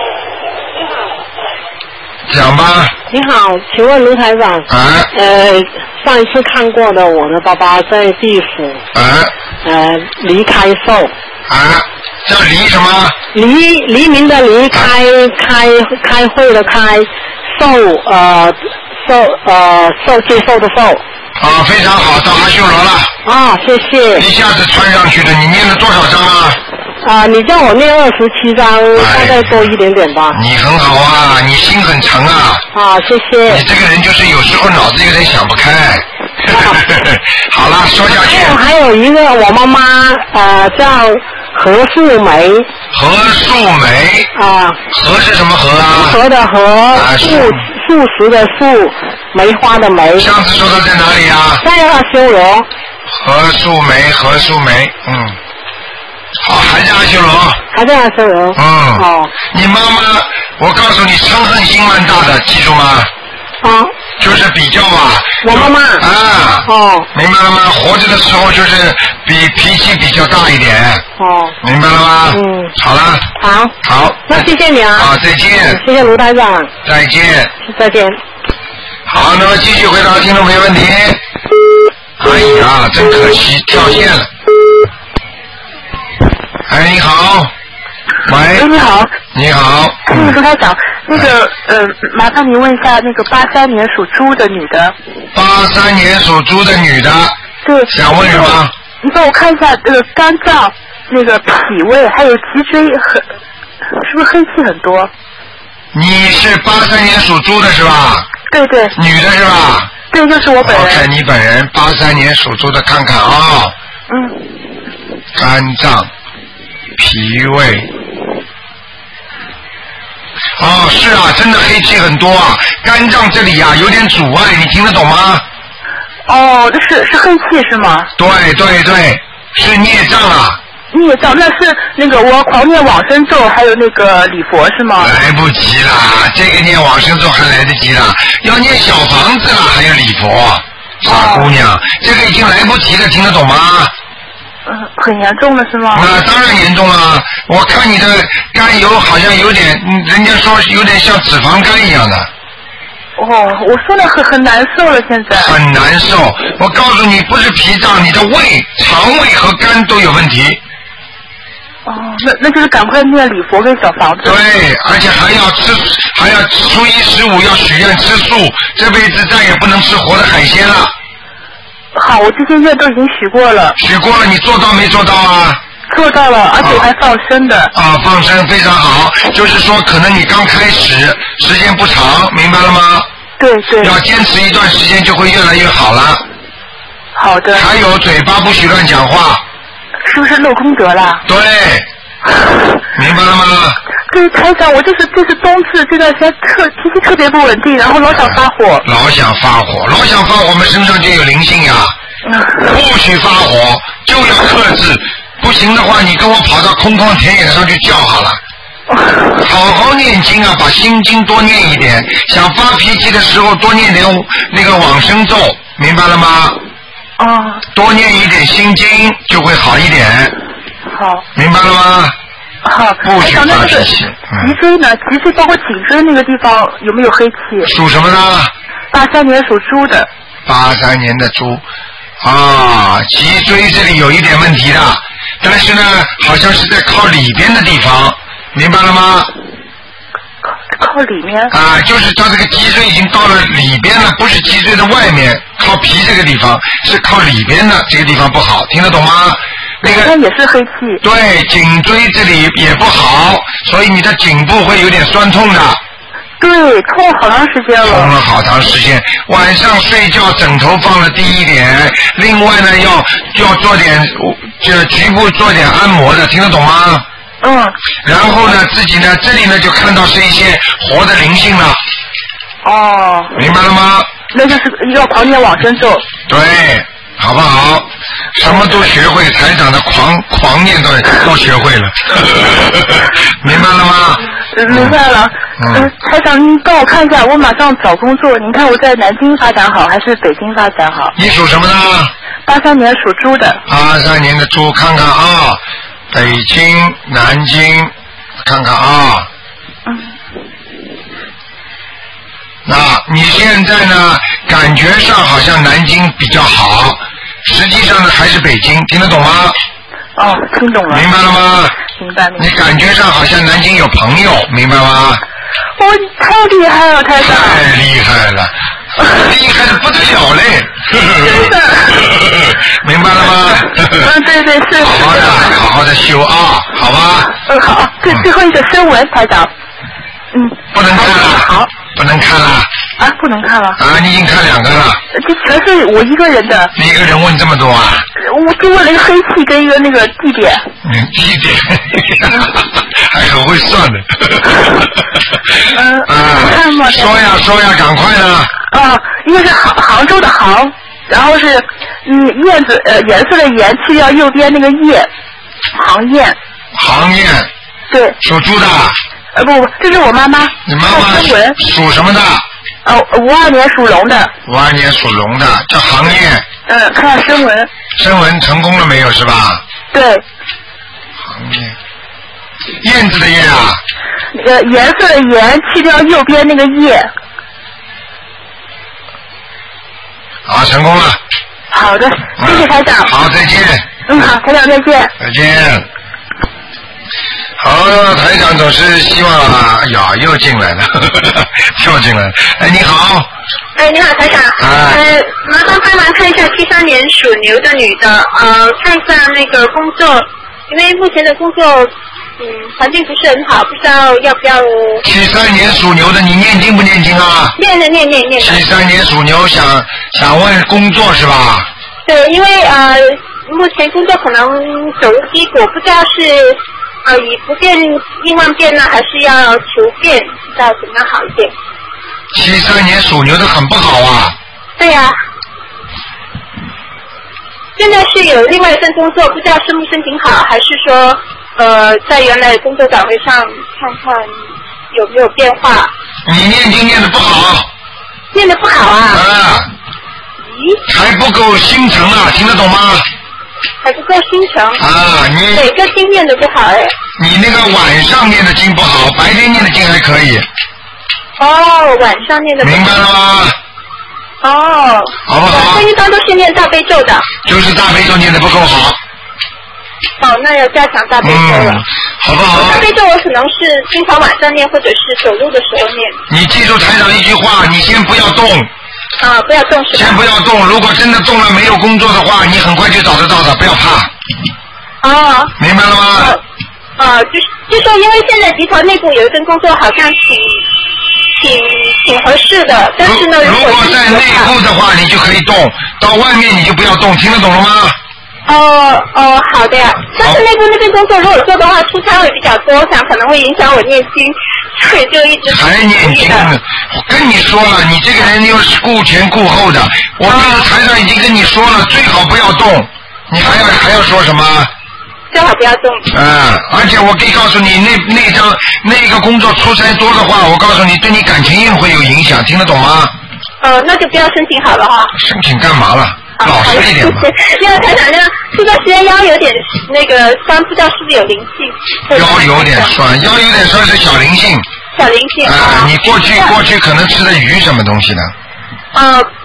讲吧。 你好，请问卢台长， 啊， 呃，上一次看过的我的爸爸在地府， 啊， 呃，离开寿， 啊，叫离什么？ 黎黎明的黎，开开开会的开，寿呃寿呃寿接受的寿。 啊，非常好，到阿修罗了。 啊，谢谢。 一下子穿上去的，你念了多少章啊？ 啊，你叫我念二十七章，大概多一点点吧。 你很好啊，你心很诚啊。 啊，谢谢。 你这个人就是有时候脑子有点想不开。好了，说下去。 还有还有一个，我妈妈呃叫何素梅。 何素梅。 啊。 何是什么何啊？ 何的何。啊。素素食的素，梅花的梅。 上次说的在哪里啊？ 在阿修罗。 何素梅，何素梅，嗯。好，还在阿修罗。 还在阿修罗。 嗯。 哦。 你妈妈，我告诉你，嗔恨心蛮大的，记住吗？ 啊。 就是比较啊。 我妈妈。 啊。 哦。 明白了吗？活着的时候就是比脾气比较大一点。 哦。 明白了吗？ 嗯。 好了。 好。 好。 那谢谢你啊。 好，再见。 谢谢卢台长。 再见。 再见。 好，那么继续回答听众没问题。哎呀，真可惜，跳线了。哎，你好，喂。 哎，你好。 你好。 嗯，卢台长，那个呃，麻烦您问一下，那个八三年属猪的女的。 八三年属猪的女的。 对。 想问什么？ 你帮我看一下这个肝脏、那个脾胃还有脊椎很，是不是黑气很多？ 你是八三年属猪的是吧？ 对对。 女的是吧？ 对，就是我本人。 OK，你本人八三年属猪的，看看啊、哦。 嗯。 肝脏、脾胃。哦，是啊，真的黑气很多啊，肝脏这里啊有点阻碍，你听得懂吗？ 哦，这是是黑气是吗？ 对对对，是孽障啊。 孽障，那是那个我狂念往生咒，还有那个礼佛是吗？ 来不及啦，这个念往生咒还来得及啦，要念小房子了，还有礼佛，傻姑娘，哦、这个已经来不及了，听得懂吗？ 嗯，很严重了是吗？ 那、啊、当然严重了，我看你的肝油好像有点，人家说有点像脂肪肝一样的。 哦，我说的很很难受了，现在。 很难受，我告诉你，不是脾脏，你的胃、肠胃和肝都有问题。 哦，那那就是赶快念礼佛跟小房子。 对，而且还要吃，还要初一十五要许愿吃素，这辈子再也不能吃活的海鲜了。 好，我这些愿都已经许过了。 许过了，你做到没做到啊？ 做到了，而且还放生的。 啊，放生非常好，就是说可能你刚开始时间不长，明白了吗？ 对对。 要坚持一段时间就会越来越好了。 好的。 还有嘴巴不许乱讲话。 是不是漏功德了？ 对。明白了吗？ 对，台长，我就是就是冬至这段时间特脾气特别不稳定，然后老想发火。 老想发火，老想发火，我们身上就有灵性呀。不许发火，就要克制。不行的话，你跟我跑到空旷田野上去叫好了。好好念经啊，把心经多念一点。想发脾气的时候，多念点那个往生咒，明白了吗？ 啊。 多念一点心经就会好一点。 好。 明白了吗？ 好。 不许发脾气。 脊椎呢？脊椎包括颈椎那个地方有没有黑气？ 属什么呢？ 八三年属猪的。 八三年的猪啊，脊椎这里有一点问题的。 但是呢，好像是在靠里边的地方，明白了吗？ 靠里面啊，就是他这个脊椎已经到了里边了，不是脊椎的外面，靠皮这个地方，是靠里边的这个地方不好，听得懂吗？那个也是黑气。 对，颈椎这里也不好，所以你的颈部会有点酸痛的。 对，痛了好长时间了。 痛了好长时间，晚上睡觉枕头放的低一点，另外呢要要做点就局部做点按摩的，听得懂吗？ 嗯。 然后呢，自己呢这里呢就看到是一些活的灵性了。 哦。 明白了吗？ 那就是要狂念往生咒。 对，好不好？什么都学会，台长的狂狂念都都学会了，明白了吗？ 明白了。 嗯。 呃、台长，您帮我看一下，我马上找工作，您看我在南京发展好还是北京发展好？ 你属什么呢？ 八三年属猪的。 八三年的猪，看看啊，北京、南京，看看啊。 嗯。 那你现在呢？感觉上好像南京比较好，实际上呢还是北京，听得懂吗？ 哦，听懂了。 明白了吗？ 明白明白。 你感觉上好像南京有朋友，明白吗？ 我太厉害了，台长。 太厉害了，厉害的不得了嘞！ 真的。 明白了吗？ 嗯，对对是。 好好的，好好的修啊，好吧？ 嗯，好。最最后一个声纹，台长。嗯。 不能看了。 好。 不能看了。 啊，不能看了。 啊，你已经看两个了。 这全是我一个人的。 你一个人问这么多啊？ 我就问了一个黑气跟一个那个地点。 嗯，地点，还很会算的。 嗯。 啊。 看吗？ 说呀说呀，赶快呢。 啊，一个是杭杭州的杭，然后是嗯燕子呃颜色的颜，去掉右边那个叶，杭燕。 杭燕。 对。 属猪的。 呃不不，这是我妈妈。 你妈妈属什么的？ 哦，五二年属龙的。 五二年属龙的，叫杭燕。 嗯，看下声纹。 声纹成功了没有是吧？ 对。 杭燕。燕子的燕啊。 那个颜色的颜，去掉右边那个叶。 好，成功了。 好的，谢谢台长。 好，再见。 嗯，好，台长再见。 再见。好，台长总是希望啊，哎呀，又进来了，跳进来了。哎，你好。 哎，你好，台长。 啊。 呃，麻烦帮忙看一下七三年属牛的女的，呃，看一下那个工作，因为目前的工作，嗯，环境不是很好，不知道要不要。 七三年属牛的，你念经不念经啊？ 念的念念念。 七三年属牛，想想问工作是吧？ 对，因为呃，目前工作可能走入低谷，不知道是。呃，以不变应万变呢，还是要求变，不知道怎么样好一点。 七三年属牛的很不好啊。 对呀、啊。现在是有另外一份工作，不知道申不申请好，还是说呃在原来的工作岗位上看看有没有变化。 你念经念的不好。 念的不好啊。 啊。 咦？ 还不够心诚啊，听得懂吗？ 还不够心诚啊！你每个经念的不好哎。 你那个晚上念的经不好，白天念的经还可以。 哦，晚上念的不好。 明白了吗？ 哦。 好不好？ 我一般都是念大悲咒的。 就是大悲咒念的不够好。 哦，那要加强大悲咒了。 嗯，好不好？ 大悲咒我可能是经常晚上念，或者是走路的时候念。 你记住台长一句话，你先不要动。 啊，不要动是吧？ 先不要动，如果真的动了没有工作的话，你很快就找得到的，不要怕。 哦。 明白了吗？ 啊、呃呃，就是就说，因为现在集团内部有一份工作，好像挺挺挺合适的，但是呢， 如果在内部的话，你就可以动；到外面你就不要动，听得懂了吗？ 哦哦，好的呀。但是内部那份工作如果做的话，出差会比较多，我想可能会影响我念经，所以就一直还念经呢。我跟你说了，你这个人又是顾前顾后的，我跟台上已经跟你说了，最好不要动，你还要还要说什么？ 最好不要动。 嗯，而且我可以告诉你，那那张那个工作出差多的话，我告诉你，对你感情运会有影响，听得懂吗？ 呃，那就不要申请好了哈。 申请干嘛了？老实一点吧。 因为台长这样这段时间腰有点那个酸，不知道是不是有灵性。 腰有点酸，腰有点酸是小灵性。 小灵性。 啊、呃，你过去过去可能吃的鱼什么东西呢？ 呃，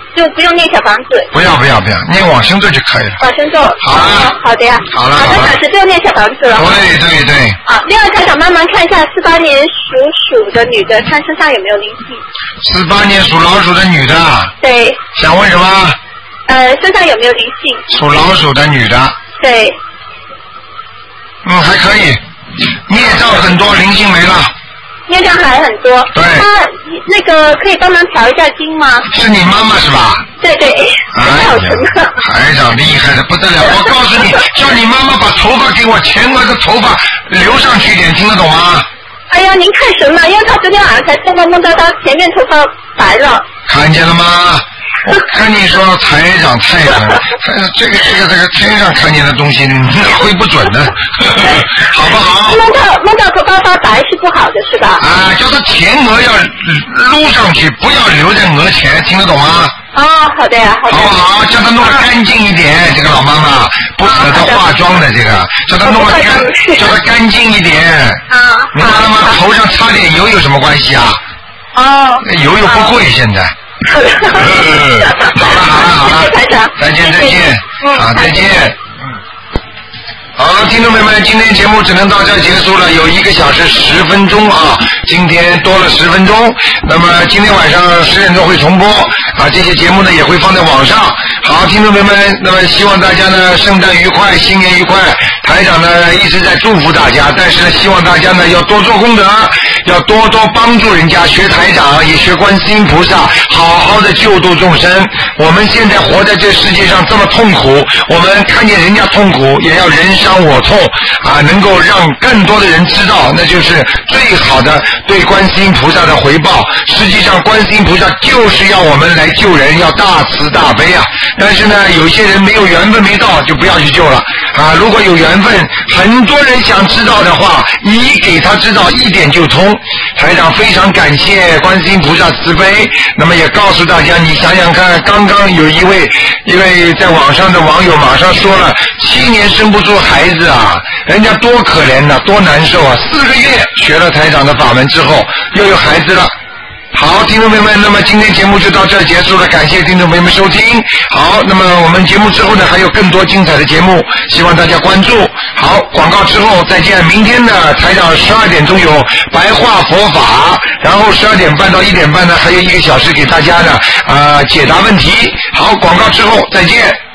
就不用念小房子。 不要不要不要，念往生咒就可以了。 往生咒。 好了、 哦。好的呀。 好了好了。 好的，小时就念小房子了。 对对对。 啊，另外台长帮忙看一下四八年属鼠的女的，看身上有没有灵性。 四八年属老鼠的女的。 对。 想问什么？ 呃，身上有没有灵性？ 属老鼠的女的。 对。 嗯，还可以。孽障很多，灵性没了。 孽障还很多。 对。 他那个可以帮忙调一下经吗？ 是你妈妈是吧？ 对对。 哎呀，台长厉害的不得了！我告诉你，叫你妈妈把头发给我前额的头发留上去一点，听得懂吗？ 哎呀，您看神了，因为他昨天晚上才做梦，梦到他前面头发白了。 看见了吗？我跟你说，台长太准了，这个这个这个天上看见的东西，你会不准的，好不好？ 梦到梦到头发发白是不好的，是吧？ 啊，叫他前额要撸上去，不要留在额前，听得懂吗？ 哦，好的呀，好的。 好不好？叫他弄得干净一点，这个老妈妈不舍得化妆的这个，叫他弄得干，叫他干净一点。 啊。 你知道吗？头上擦点油有什么关系啊？ 哦。 油又不贵，现在。好了好了好了，再见再见，好再见。好，听众朋友们，今天节目只能到这儿结束了，有一个小时十分钟啊，今天多了十分钟。那么今天晚上十点钟会重播啊，这些节目呢也会放在网上。好，听众朋友们，那么希望大家呢圣诞愉快，新年愉快。台长呢一直在祝福大家，但是呢希望大家呢要多做功德，要多多帮助人家，学台长也学观世音菩萨，好好的救度众生。我们现在活在这世界上这么痛苦，我们看见人家痛苦，也要人伤我痛啊，能够让更多的人知道，那就是最好的对观世音菩萨的回报。实际上观世音菩萨就是要我们来救人，要大慈大悲啊。但是呢有些人没有缘分没到，就不要去救了啊。如果有缘分，很多人想知道的话，你给他知道一点就通。台长非常感谢观世音菩萨慈悲，那么也告诉大家，你想想看，刚刚有一位一位在网上的网友马上说了，七年生不出孩子啊，人家多可怜呐、啊，多难受啊！四个月学了台长的法门之后，又有孩子了。好，听众朋友们，那么今天节目就到这儿结束了，感谢听众朋友们收听。好，那么我们节目之后呢，还有更多精彩的节目，希望大家关注。好，广告之后再见。明天呢，台长十二点钟有白话佛法，然后十二点半到一点半呢，还有一个小时给大家呢啊、呃、解答问题。好，广告之后再见。